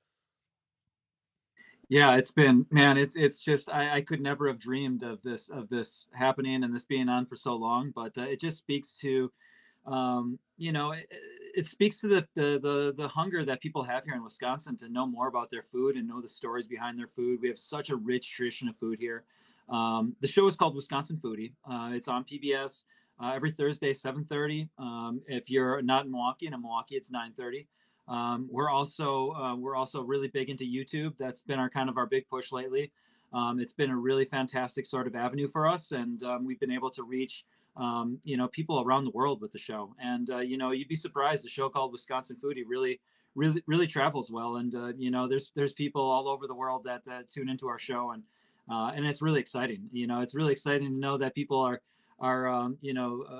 Yeah, it's been, man, it's it's just I, I could never have dreamed of this of this happening and this being on for so long, but uh, it just speaks to, um, you know, it, it speaks to the, the the the hunger that people have here in Wisconsin to know more about their food and know the stories behind their food. We have such a rich tradition of food here. Um, the show is called Wisconsin Foodie. Uh, it's on P B S uh, every Thursday, seven thirty. Um, if you're not in Milwaukee, and in Milwaukee, it's nine thirty. Um, we're also uh, we're also really big into YouTube. That's been our kind of our big push lately. Um, it's been a really fantastic sort of avenue for us, and um, we've been able to reach um, you know people around the world with the show. And uh, you know you'd be surprised, the show called Wisconsin Foodie really really really travels well. And uh, you know there's there's people all over the world that uh, tune into our show, and uh, and it's really exciting. You know it's really exciting to know that people are are um, you know. Uh,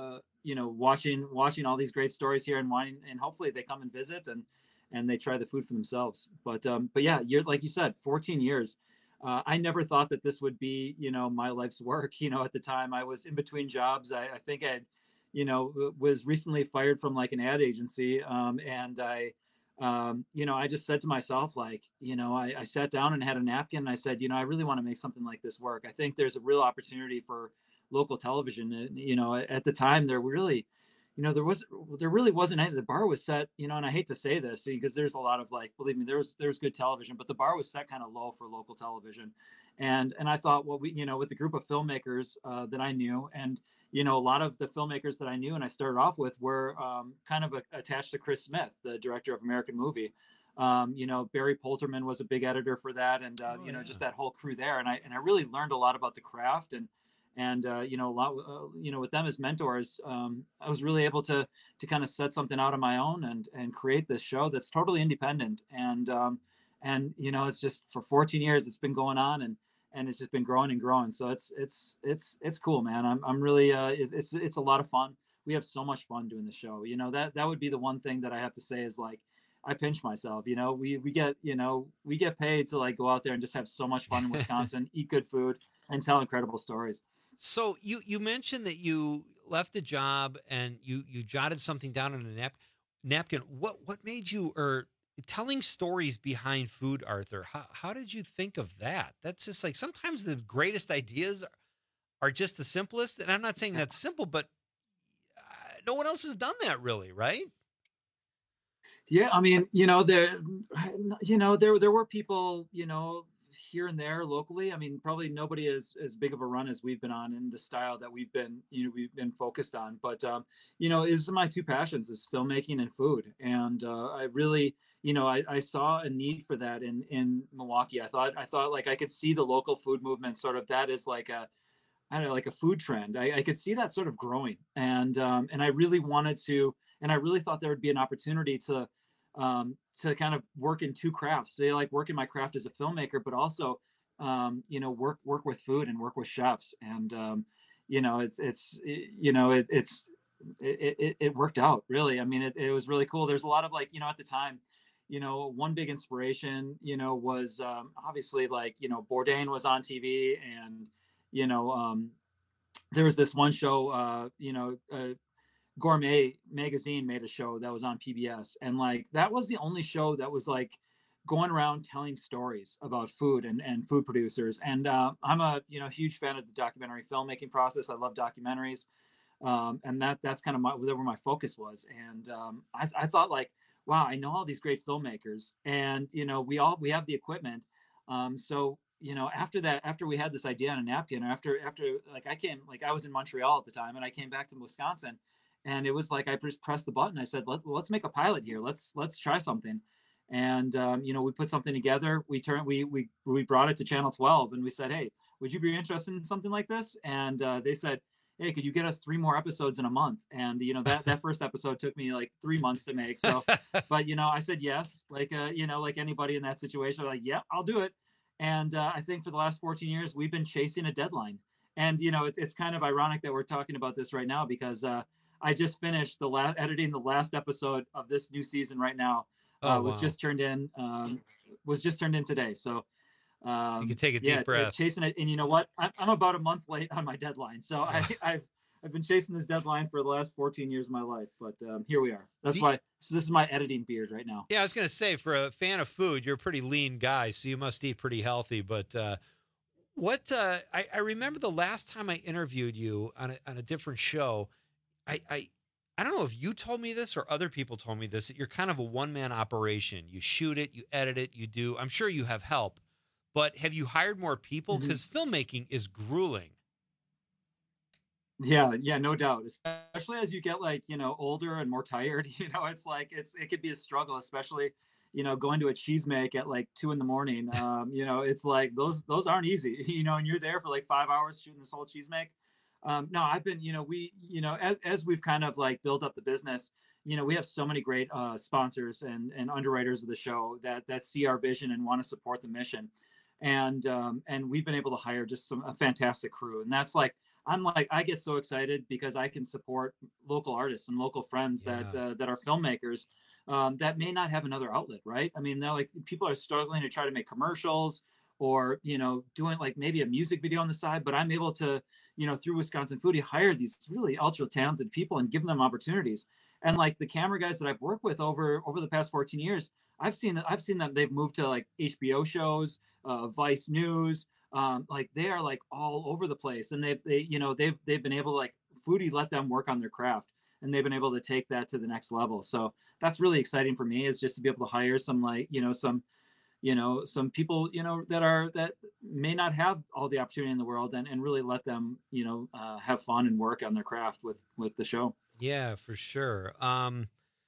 you know, watching watching all these great stories here and wanting, and hopefully they come and visit and and they try the food for themselves. But um, but yeah, you're like you said, fourteen years. Uh, I never thought that this would be, you know, my life's work. You know, at the time I was in between jobs. I, I think I, you know, was recently fired from like an ad agency, um, and I. Um, you know, I just said to myself, like, you know, I, I sat down and had a napkin and I said, you know, I really want to make something like this work. I think there's a real opportunity for local television. And, you know, at the time there really, you know, there was, there really wasn't any, the bar was set, you know, and I hate to say this because there's a lot of like, believe me, there was, there was good television, but the bar was set kind of low for local television. And, and I thought, well, we, you know, with the group of filmmakers uh, that I knew, and, you know, a lot of the filmmakers that I knew and I started off with were um, kind of a, attached to Chris Smith, the director of American Movie. Um, you know, Barry Polterman was a big editor for that, and uh, oh, you know, yeah. just that whole crew there. And I and I really learned a lot about the craft, and and uh, you know, a lot, uh, you know, with them as mentors, um, I was really able to to kind of set something out on my own and and create this show that's totally independent. And um, and you know, it's just for fourteen years it's been going on, and and it's just been growing and growing. So it's it's it's it's cool, man. I'm I'm really uh, it, it's it's a lot of fun. We have so much fun doing the show. You know, that that would be the one thing that I have to say is like, I pinch myself. You know, we we get you know we get paid to like go out there and just have so much fun in Wisconsin, eat good food, and tell incredible stories. So you you mentioned that you left the job and you you jotted something down on a nap, napkin. What what made you or telling stories behind food, Arthur? How how did you think of that? That's just like sometimes the greatest ideas are just the simplest. And I'm not saying that's simple, but uh, no one else has done that really, right? Yeah, I mean, you know, there, you know, there there were people, you know, here and there locally. I mean, probably nobody as as big of a run as we've been on in the style that we've been, you know, we've been focused on. But um, you know, is my two passions is filmmaking and food, and uh, I really, you know, I, I saw a need for that in in Milwaukee. I thought I thought like I could see the local food movement sort of that is like a I don't know, like a food trend. I, I could see that sort of growing, and um, and I really wanted to, and I really thought there would be an opportunity to, um, to kind of work in two crafts. Say like work in my craft as a filmmaker, but also, um, you know, work work with food and work with chefs. And um, you know, it's it's you know it, it's it, it it worked out really. I mean, it, it was really cool. There's a lot of like you know at the time, you know, one big inspiration, you know, was um, obviously like you know Bourdain was on T V and. You know, um, there was this one show, uh, you know, uh, Gourmet Magazine made a show that was on P B S. And like, that was the only show that was like going around telling stories about food and, and food producers. And uh, I'm a, you know, huge fan of the documentary filmmaking process. I love documentaries. Um, and that that's kind of my, where my focus was. And um, I, I thought like, wow, I know all these great filmmakers and, you know, we all, we have the equipment. Um, so, you know, after that, after we had this idea on a napkin, after, after like I came, like I was in Montreal at the time and I came back to Wisconsin and it was like, I just pressed the button. I said, Let, well, let's make a pilot here. Let's, let's try something. And, um, you know, we put something together. We turned, we, we, we brought it to Channel twelve and we said, hey, would you be interested in something like this? And uh, they said, hey, could you get us three more episodes in a month? And, you know, that, that first episode took me like three months to make. So, but, you know, I said, yes, like, uh, you know, like anybody in that situation, like, yeah, I'll do it. And uh, I think for the last fourteen years, we've been chasing a deadline. And, you know, it's, it's kind of ironic that we're talking about this right now because uh, I just finished the last editing the last episode of this new season right now. Uh, oh, was wow. just turned in, um, was just turned in today. So, um, so you can take a deep yeah, breath. Chasing it. And you know what? I'm, I'm about a month late on my deadline. So I, I've, I've been chasing this deadline for the last fourteen years of my life, but um, here we are. That's why so this is my editing beard right now. Yeah, I was going to say, for a fan of food, you're a pretty lean guy, so you must eat pretty healthy. But uh, what uh, I, I remember the last time I interviewed you on a, on a different show, I, I I don't know if you told me this or other people told me this, that you're kind of a one-man operation. You shoot it, you edit it, you do. I'm sure you have help, but have you hired more people? Because mm-hmm. filmmaking is grueling. Yeah, yeah, no doubt. Especially as you get like, you know, older and more tired, you know, it's like, it's, it could be a struggle, especially, you know, going to a cheese make at like two in the morning. Um, you know, it's like, those, those aren't easy, you know, and you're there for like five hours shooting this whole cheese make. Um, no, I've been, you know, we, you know, as, as we've kind of like built up the business, you know, we have so many great uh, sponsors and, and underwriters of the show that, that see our vision and want to support the mission. And, um, and we've been able to hire just some, a fantastic crew. And that's like, I'm like, I get so excited because I can support local artists and local friends Yeah. that uh, that are filmmakers um, that may not have another outlet, right? I mean, they're like people are struggling to try to make commercials or you know doing like maybe a music video on the side, but I'm able to you know through Wisconsin Foodie hire these really ultra talented people and give them opportunities. And like the camera guys that I've worked with over over the past fourteen years, I've seen I've seen them. They've moved to like H B O shows, uh, Vice News. Um, like they are like all over the place, and they've they you know they've they've been able to like Foodie let them work on their craft, and they've been able to take that to the next level. So that's really exciting for me, is just to be able to hire some like you know some you know some people you know that are that may not have all the opportunity in the world, and, and really let them you know uh, have fun and work on their craft with with the show. Yeah, for sure. Um,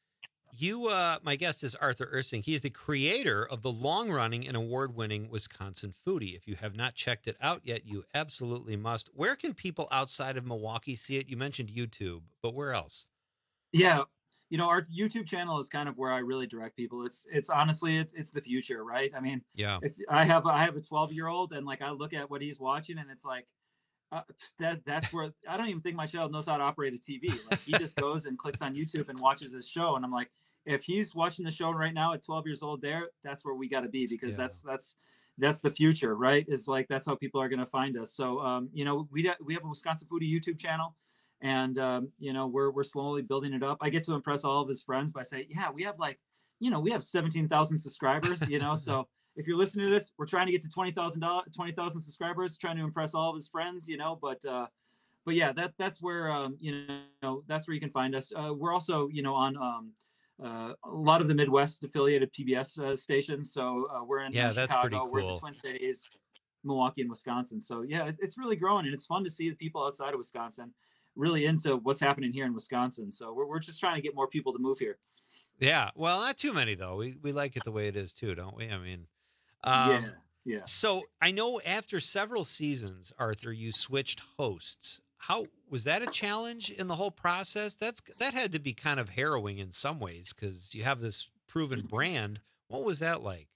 you, uh, my guest is Arthur Ursing. He is the creator of the long-running and award-winning Wisconsin Foodie. If you have not checked it out yet, you absolutely must. Where can people outside of Milwaukee see it? You mentioned YouTube, but where else? Yeah, you know, our YouTube channel is kind of where I really direct people. It's it's honestly it's it's the future, right? I mean, Yeah. if I have I have a twelve year old and like I look at what he's watching and it's like uh, that that's where I don't even think my child knows how to operate a T V. Like he just goes and clicks on YouTube and watches his show, and I'm like, if he's watching the show right now at twelve years old, there, that's where we got to be, because Yeah. that's that's that's the future, right? Is like that's how people are going to find us. So um, you know, we we have a Wisconsin Foodie YouTube channel. And um, you know, we're we're slowly building it up. I get to impress all of his friends by saying, yeah, we have like, you know, we have seventeen thousand subscribers, you know. So if you're listening to this, we're trying to get to twenty thousand twenty thousand subscribers, trying to impress all of his friends, you know. But uh, but yeah, that that's where um, you know, that's where you can find us. Uh, we're also, you know, on um, uh, a lot of the Midwest affiliated P B S uh, stations. So uh, we're in Yeah, uh, that's Chicago, pretty we're in cool. the Twin Cities, Milwaukee, and Wisconsin. So yeah, it, it's really growing, and it's fun to see the people outside of Wisconsin really into what's happening here in Wisconsin. So we're we're just trying to get more people to move here. Yeah, well, not too many though. We we like it the way it is too, don't we? I mean, um, yeah, yeah. So I know after several seasons, Arthur, you switched hosts. How was that a challenge in the whole process? That's that had to be kind of harrowing in some ways because you have this proven brand. What was that like?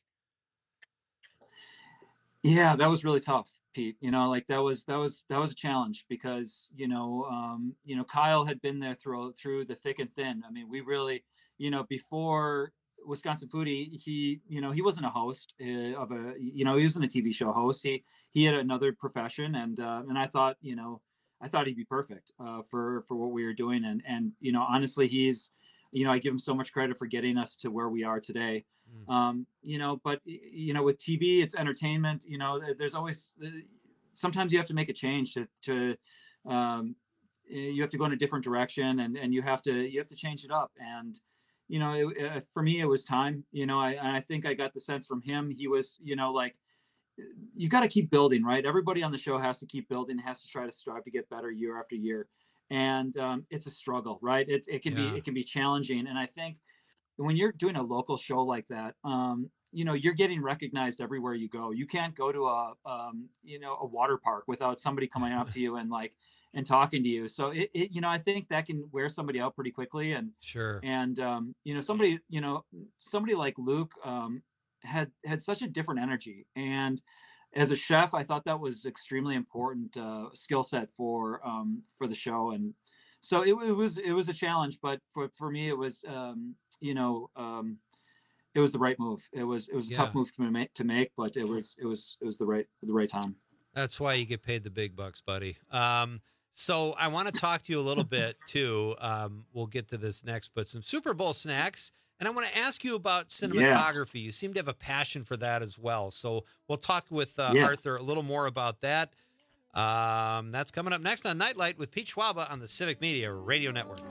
Yeah, that was really tough, Pete. You know, like that was that was that was a challenge because you know, um, you know, Kyle had been there through through the thick and thin. I mean, we really, you know, before Wisconsin Foodie, he, you know, he wasn't a host uh, of a, you know, he wasn't a T V show host. He he had another profession, and uh, and I thought, you know, I thought he'd be perfect uh, for for what we were doing, and and you know, honestly, he's, you know, I give him so much credit for getting us to where we are today. Um, you know, but you know, with T V, it's entertainment. You know, there's always sometimes you have to make a change to to um, you have to go in a different direction, and and you have to you have to change it up. And you know, it, it, for me, it was time. You know, I I think I got the sense from him. He was, you know, like you got to keep building, right? Everybody on the show has to keep building, has to try to strive to get better year after year, and um, it's a struggle, right? It's it can Yeah. be it can be challenging, and I think when you're doing a local show like that, um, you know, you're getting recognized everywhere you go. You can't go to a, um, you know, a water park without somebody coming up to you and like, and talking to you. So it, it, you know, I think that can wear somebody out pretty quickly. And, Sure. and, um, you know, somebody, you know, somebody like Luke, um, had, had such a different energy. And as a chef, I thought that was extremely important, uh, skill set for, um, for the show. And, so it, it was it was a challenge, but for, for me it was um, you know um, it was the right move. It was it was a Yeah. tough move to make to make, but it was it was it was the right the right time. That's why you get paid the big bucks, buddy. Um, so I want to talk to you a little bit too. Um, we'll get to this next, but some Super Bowl snacks. And I want to ask you about cinematography. You seem to have a passion for that as well. So we'll talk with uh, Yeah. Arthur a little more about that. Um, that's coming up next on Nightlight with Pete Schwaba on the Civic Media Radio Network.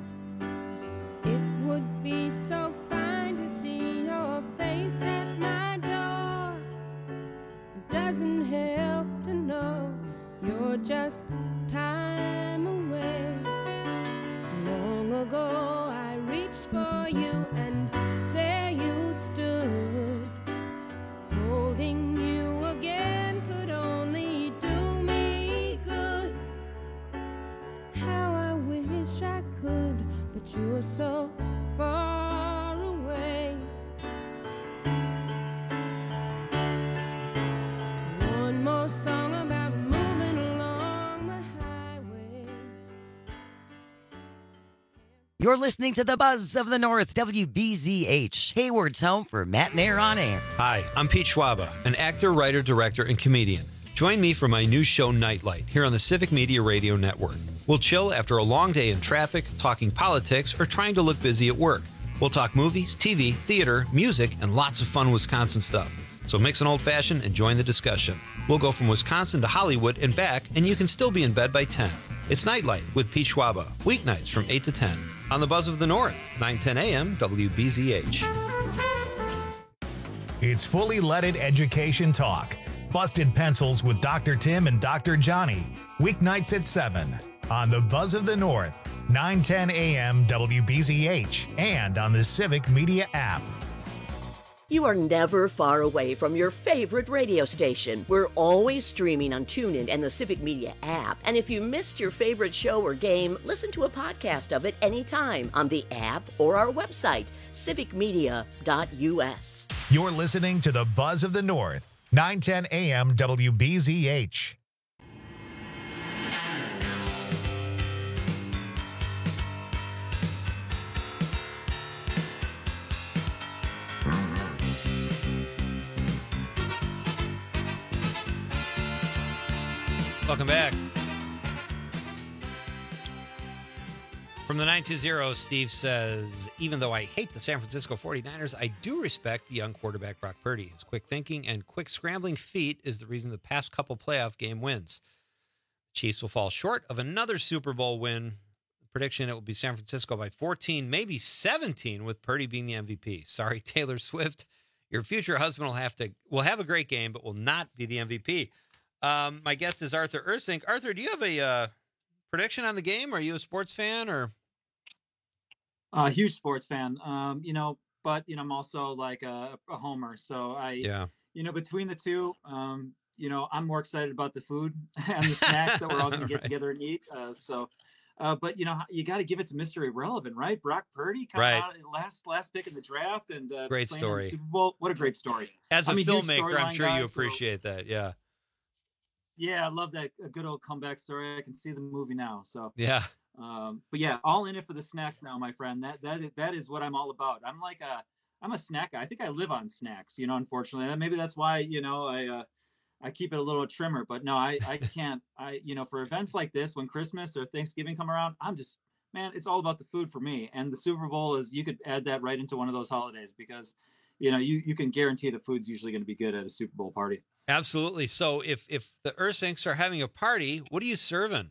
It would be so fine to see your face at my door. It doesn't help to know you're just time away. Long ago I reached for you and there you stood. Holding you again could only do me good. How I wish I could, but you're so far away. One more song about moving along the highway. You're listening to the Buzz of the North, W B Z H, Hayward's home for Matt and Air on Air. Hi, I'm Pete Schwaba, an actor, writer, director, and comedian. Join me for my new show, Nightlight, here on the Civic Media Radio Network. We'll chill after a long day in traffic, talking politics, or trying to look busy at work. We'll talk movies, T V, theater, music, and lots of fun Wisconsin stuff. So mix an old-fashioned and join the discussion. We'll go from Wisconsin to Hollywood and back, and you can still be in bed by ten. It's Nightlight with Pete Schwaba, weeknights from eight to ten. On the Buzz of the North, nine ten a.m. W B Z H. It's fully leaded education talk. Busted Pencils with Doctor Tim and Doctor Johnny. Weeknights at seven. On the Buzz of the North, nine ten a.m. W B Z H. And on the Civic Media app. You are never far away from your favorite radio station. We're always streaming on TuneIn and the Civic Media app. And if you missed your favorite show or game, listen to a podcast of it anytime on the app or our website, civic media dot u s. You're listening to the Buzz of the North, nine ten a.m. W B Z H. Welcome back. From the nine two zero, Steve says, even though I hate the San Francisco forty-niners, I do respect the young quarterback Brock Purdy. His quick thinking and quick scrambling feet is the reason the past couple playoff game wins. The Chiefs will fall short of another Super Bowl win. The prediction, it will be San Francisco by fourteen, maybe seventeen, with Purdy being the M V P. Sorry, Taylor Swift. Your future husband will have to will have a great game, but will not be the M V P. Um, my guest is Arthur Ursink. Arthur, do you have a uh, prediction on the game? Are you a sports fan or? A uh, huge sports fan. Um, you know, but you know, I'm also like a, a homer. So I, yeah. you know, between the two, um, you know, I'm more excited about the food and the snacks that we're all going to get Right. together and eat. Uh, so, uh, but you know, you got to give it to Mister Irrelevant, right? Brock Purdy, coming Right. out last last pick in the draft and uh, Great playing in the story. Super Bowl. What a great story! As a I'm huge filmmaker, I'm storyline sure guy, you so- appreciate that. Yeah. Yeah, I love that a good old comeback story. I can see the movie now. So Yeah. um, but yeah, all in it for the snacks now, my friend. That that is, that is what I'm all about. I'm like a I'm a snack guy. I think I live on snacks. You know, unfortunately, And maybe that's why you know I uh, I keep it a little trimmer. But no, I I can't. I you know for events like this, when Christmas or Thanksgiving come around, I'm just man, it's all about the food for me. And the Super Bowl is you could add that right into one of those holidays because you know you you can guarantee the food's usually going to be good at a Super Bowl party. Absolutely. So if if the Ursinks are having a party, what are you serving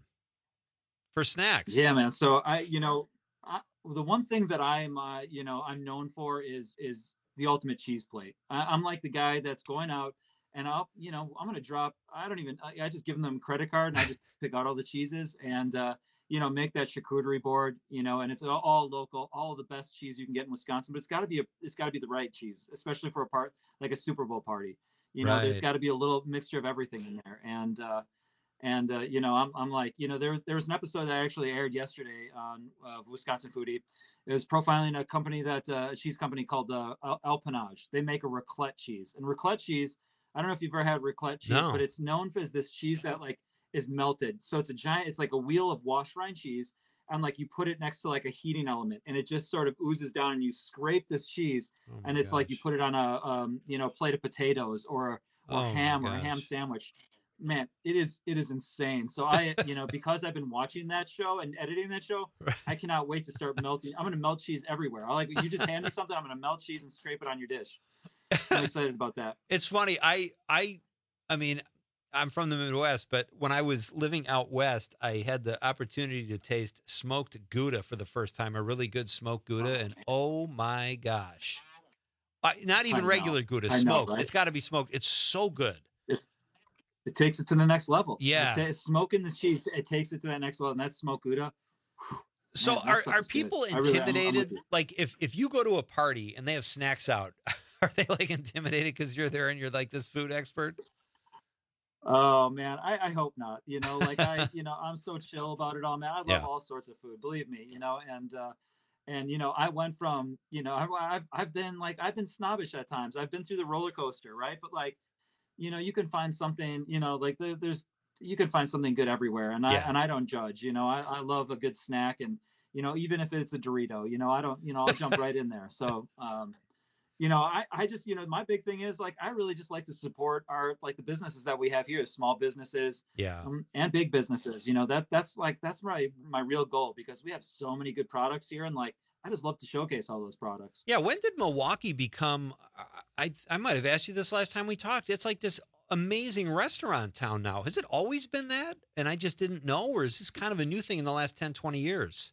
for snacks? Yeah, man. So I, you know, I, the one thing that I'm, uh, you know, I'm known for is is the ultimate cheese plate. I, I'm like the guy that's going out and I'll, you know, I'm gonna drop. I don't even. I, I just give them a credit card and I just pick out all the cheeses and uh, you know make that charcuterie board. You know, and it's all, all local, all the best cheese you can get in Wisconsin. But it's got to be a, it's got to be the right cheese, especially for a part like a Super Bowl party. You know, there's Right. got to be a little mixture of everything in there. And, uh, and, uh, you know, I'm, I'm like, you know, there was, there was an episode that actually aired yesterday on uh, Wisconsin Foodie. It was profiling a company that, uh, a cheese company called uh, Al- Alpenage. They make a raclette cheese. And raclette cheese, I don't know if you've ever had raclette cheese, No. but it's known for this cheese that like is melted. So it's a giant, it's like a wheel of washed rind cheese. And like you put it next to like a heating element and it just sort of oozes down and you scrape this cheese Oh my and it's like you gosh. put it on a um, you know plate of potatoes or or Oh my ham or a ham gosh. sandwich. Man, it is it is insane. So I you know because I've been watching that show and editing that show, I cannot wait to start melting. I'm gonna melt cheese everywhere. I like you just hand me something, I'm gonna melt cheese and scrape it on your dish. I'm excited about that. It's funny. I I I mean, I'm from the Midwest, but when I was living out west, I had the opportunity to taste smoked Gouda for the first time, a really good smoked Gouda, and oh my gosh. Uh, not I even know. regular Gouda, I know, smoked. right? It's got to be smoked. It's so good. It's it takes it to the next level. Yeah. It's, smoking the cheese, it takes it to that next level, and that's smoked Gouda. So Man, that are, stuff are is good. people I really- I'm- I'm with intimidated? you. Like if, if you go to a party and they have snacks out, are they like intimidated because you're there and you're like this food expert? Oh man, I, I hope not. You know, like I, you know, I'm so chill about it all, man. I love Yeah. all sorts of food, believe me. You know, and uh, and you know, I went from, you know, I, I've I've been like I've been snobbish at times. I've been through the roller coaster, right? But like, you know, you can find something. You know, like there, there's you can find something good everywhere, and I Yeah. and I don't judge. You know, I, I love a good snack, and you know, even if it's a Dorito, you know, I don't, you know, I'll jump right in there. So, um, you know, I, I just, you know, my big thing is like, I really just like to support our, like the businesses that we have here, small businesses Yeah. um, and big businesses, you know, that that's like, that's my, my real goal, because we have so many good products here. And like, I just love to showcase all those products. Yeah. When did Milwaukee become, I, I might have asked you this last time we talked. It's like this amazing restaurant town now. Has it always been that? And I just didn't know, or is this kind of a new thing in the last ten, twenty years?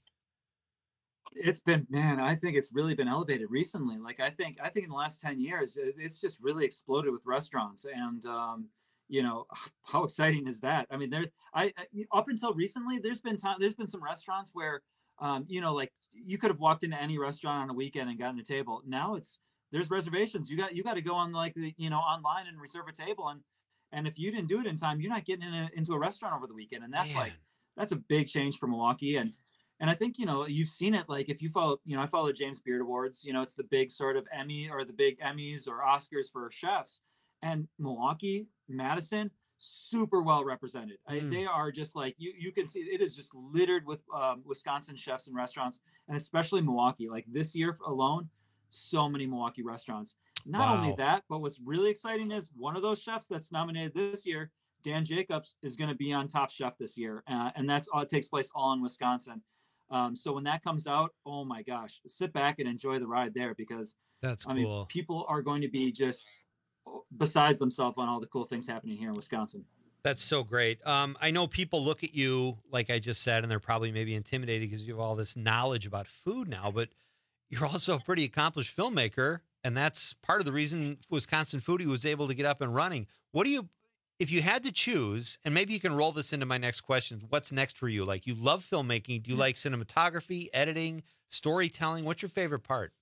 It's been, man, I think it's really been elevated recently. Like, I think, I think in the last ten years, it- it's just really exploded with restaurants. And, um, you know, how exciting is that? I mean, there's, I, I- up until recently, there's been time, there's been some restaurants where, um, you know, like you could have walked into any restaurant on a weekend and gotten a table. Now it's, there's reservations. You got, you got to go on like the, you know, online and reserve a table. And, and if you didn't do it in time, you're not getting in a, into a restaurant over the weekend. And that's like, that's a big change for Milwaukee. And, and I think, you know, you've seen it, like if you follow, you know, I follow James Beard Awards, you know, it's the big sort of Emmy or the big Emmys or Oscars for chefs. And Milwaukee, Madison, super well represented. I, Mm. they are just like, you, you can see it is just littered with um, Wisconsin chefs and restaurants, and especially Milwaukee. Like this year alone, so many Milwaukee restaurants. Not only Wow. that, but what's really exciting is one of those chefs that's nominated this year, Dan Jacobs, is going to be on Top Chef this year. Uh, and that's all, it takes place all in Wisconsin. Um, so when that comes out, oh my gosh, sit back and enjoy the ride there, because That's I mean, cool. people are going to be just besides themselves on all the cool things happening here in Wisconsin. That's so great. Um, I know people look at you, like I just said, and they're probably maybe intimidated because you have all this knowledge about food now, but you're also a pretty accomplished filmmaker. And that's part of the reason Wisconsin Foodie was able to get up and running. What do you, if you had to choose, and maybe you can roll this into my next question, what's next for you? Like, you love filmmaking. Do you like cinematography, editing, storytelling? What's your favorite part?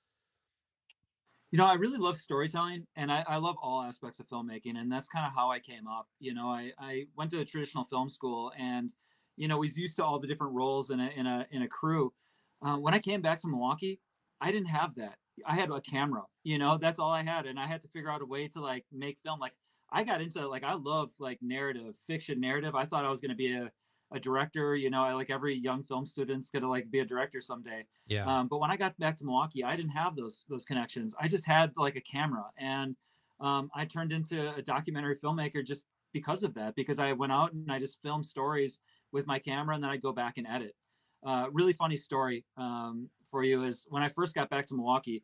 You know, I really love storytelling, and I, I love all aspects of filmmaking, and that's kind of how I came up. You know, I, I went to a traditional film school, and you know, was used to all the different roles in a in a in a crew. Uh, when I came back to Milwaukee, I didn't have that. I had a camera, you know, that's all I had, and I had to figure out a way to like make film. Like I got into like I love like narrative, fiction narrative. I thought I was going to be a a director, you know, I like every young film student's gonna like be a director someday. Yeah. Um, but when I got back to Milwaukee, I didn't have those those connections. I just had like a camera, and um, I turned into a documentary filmmaker just because of that. Because I went out and I just filmed stories with my camera, and then I'd go back and edit. Uh, really funny story um, for you is when I first got back to Milwaukee,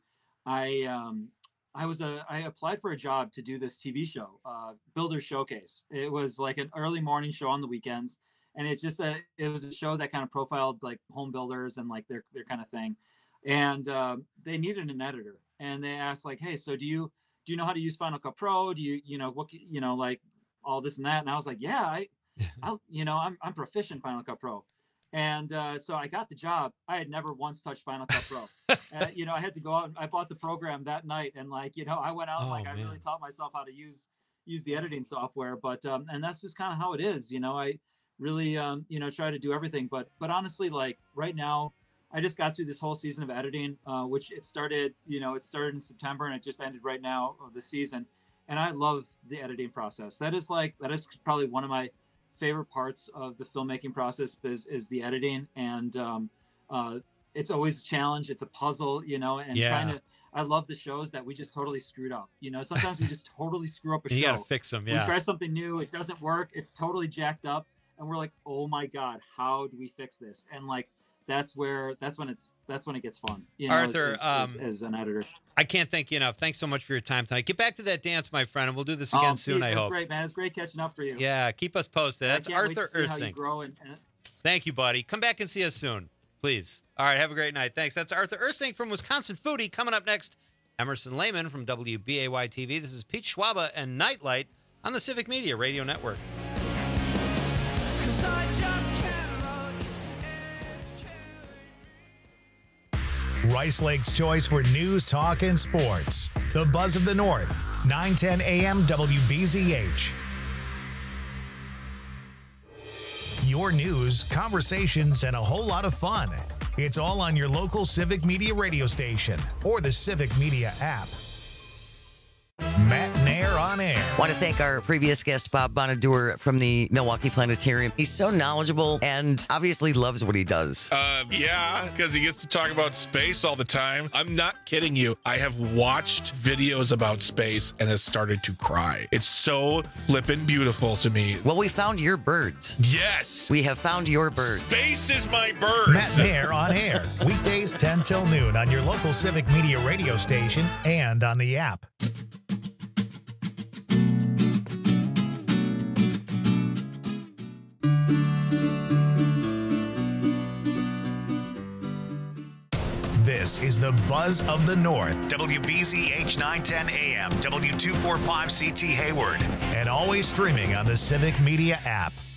I um, I was a I applied for a job to do this T V show, uh, Builder Showcase. It was like an early morning show on the weekends. And it's just a, it was a show that kind of profiled like home builders and like their, their kind of thing. And um, they needed an editor, and they asked like, hey, so do you, do you know how to use Final Cut Pro? Do you, you know, what, you know, like all this and that. And I was like, yeah, I, I'll, you know, I'm, I'm proficient in Final Cut Pro. And uh, so I got the job. I had never once touched Final Cut Pro. uh, you know, I had to go out and I bought the program that night. And like, you know, I went out and Oh, like, I man. really taught myself how to use, use the editing software. But, um, and that's just kind of how it is. You know, I, really um you know try to do everything, but but honestly, like right now I just got through this whole season of editing, uh which it started you know it started in September and it just ended right now of the season, and I love the editing process. That is like that is probably one of my favorite parts of the filmmaking process is is the editing. And um uh it's always a challenge, it's a puzzle, you know and Yeah. trying to I love the shows that we just totally screwed up. You know sometimes we just totally screw up a You show. gotta fix them, yeah. We try something new, it doesn't work, it's totally jacked up, and we're like, oh my god, how do we fix this? And like that's where that's when it's that's when it gets fun, you know, Arthur, as, as, um, as an editor. I can't thank you enough. Thanks so much for your time tonight. Get back to that dance, my friend, and we'll do this again Oh, soon, Steve, I it was hope. great, man. It's great catching up for you. Yeah, keep us posted. I That's can't wait Arthur to see how you Ursink. grow and, and Thank you, buddy. Come back and see us soon, please. All right, have a great night. Thanks. That's Arthur Ursink from Wisconsin Foodie. Coming up next, Emerson Lehman from W B A Y T V. This is Pete Schwaba and Nightlight on the Civic Media Radio Network. Rice Lake's choice for news, talk, and sports. The Buzz of the North, nine ten a m W B Z H. Your news, conversations, and a whole lot of fun. It's all on your local Civic Media radio station or the Civic Media app. Matinee Nair on Air. Want to thank our previous guest, Bob Bonadur from the Milwaukee Planetarium. He's so knowledgeable and obviously loves what he does. Uh, yeah, because he gets to talk about space all the time. I'm not kidding you. I have watched videos about space and has started to cry. It's so flippin' beautiful to me. Well, we found your birds. Yes. We have found your birds. Space is my birds. Matt Nair on Air. Weekdays ten till noon on your local Civic Media radio station and on the app. This is the Buzz of the North. W B Z H nine ten A M, W two forty-five C T Hayward, and always streaming on the Civic Media app.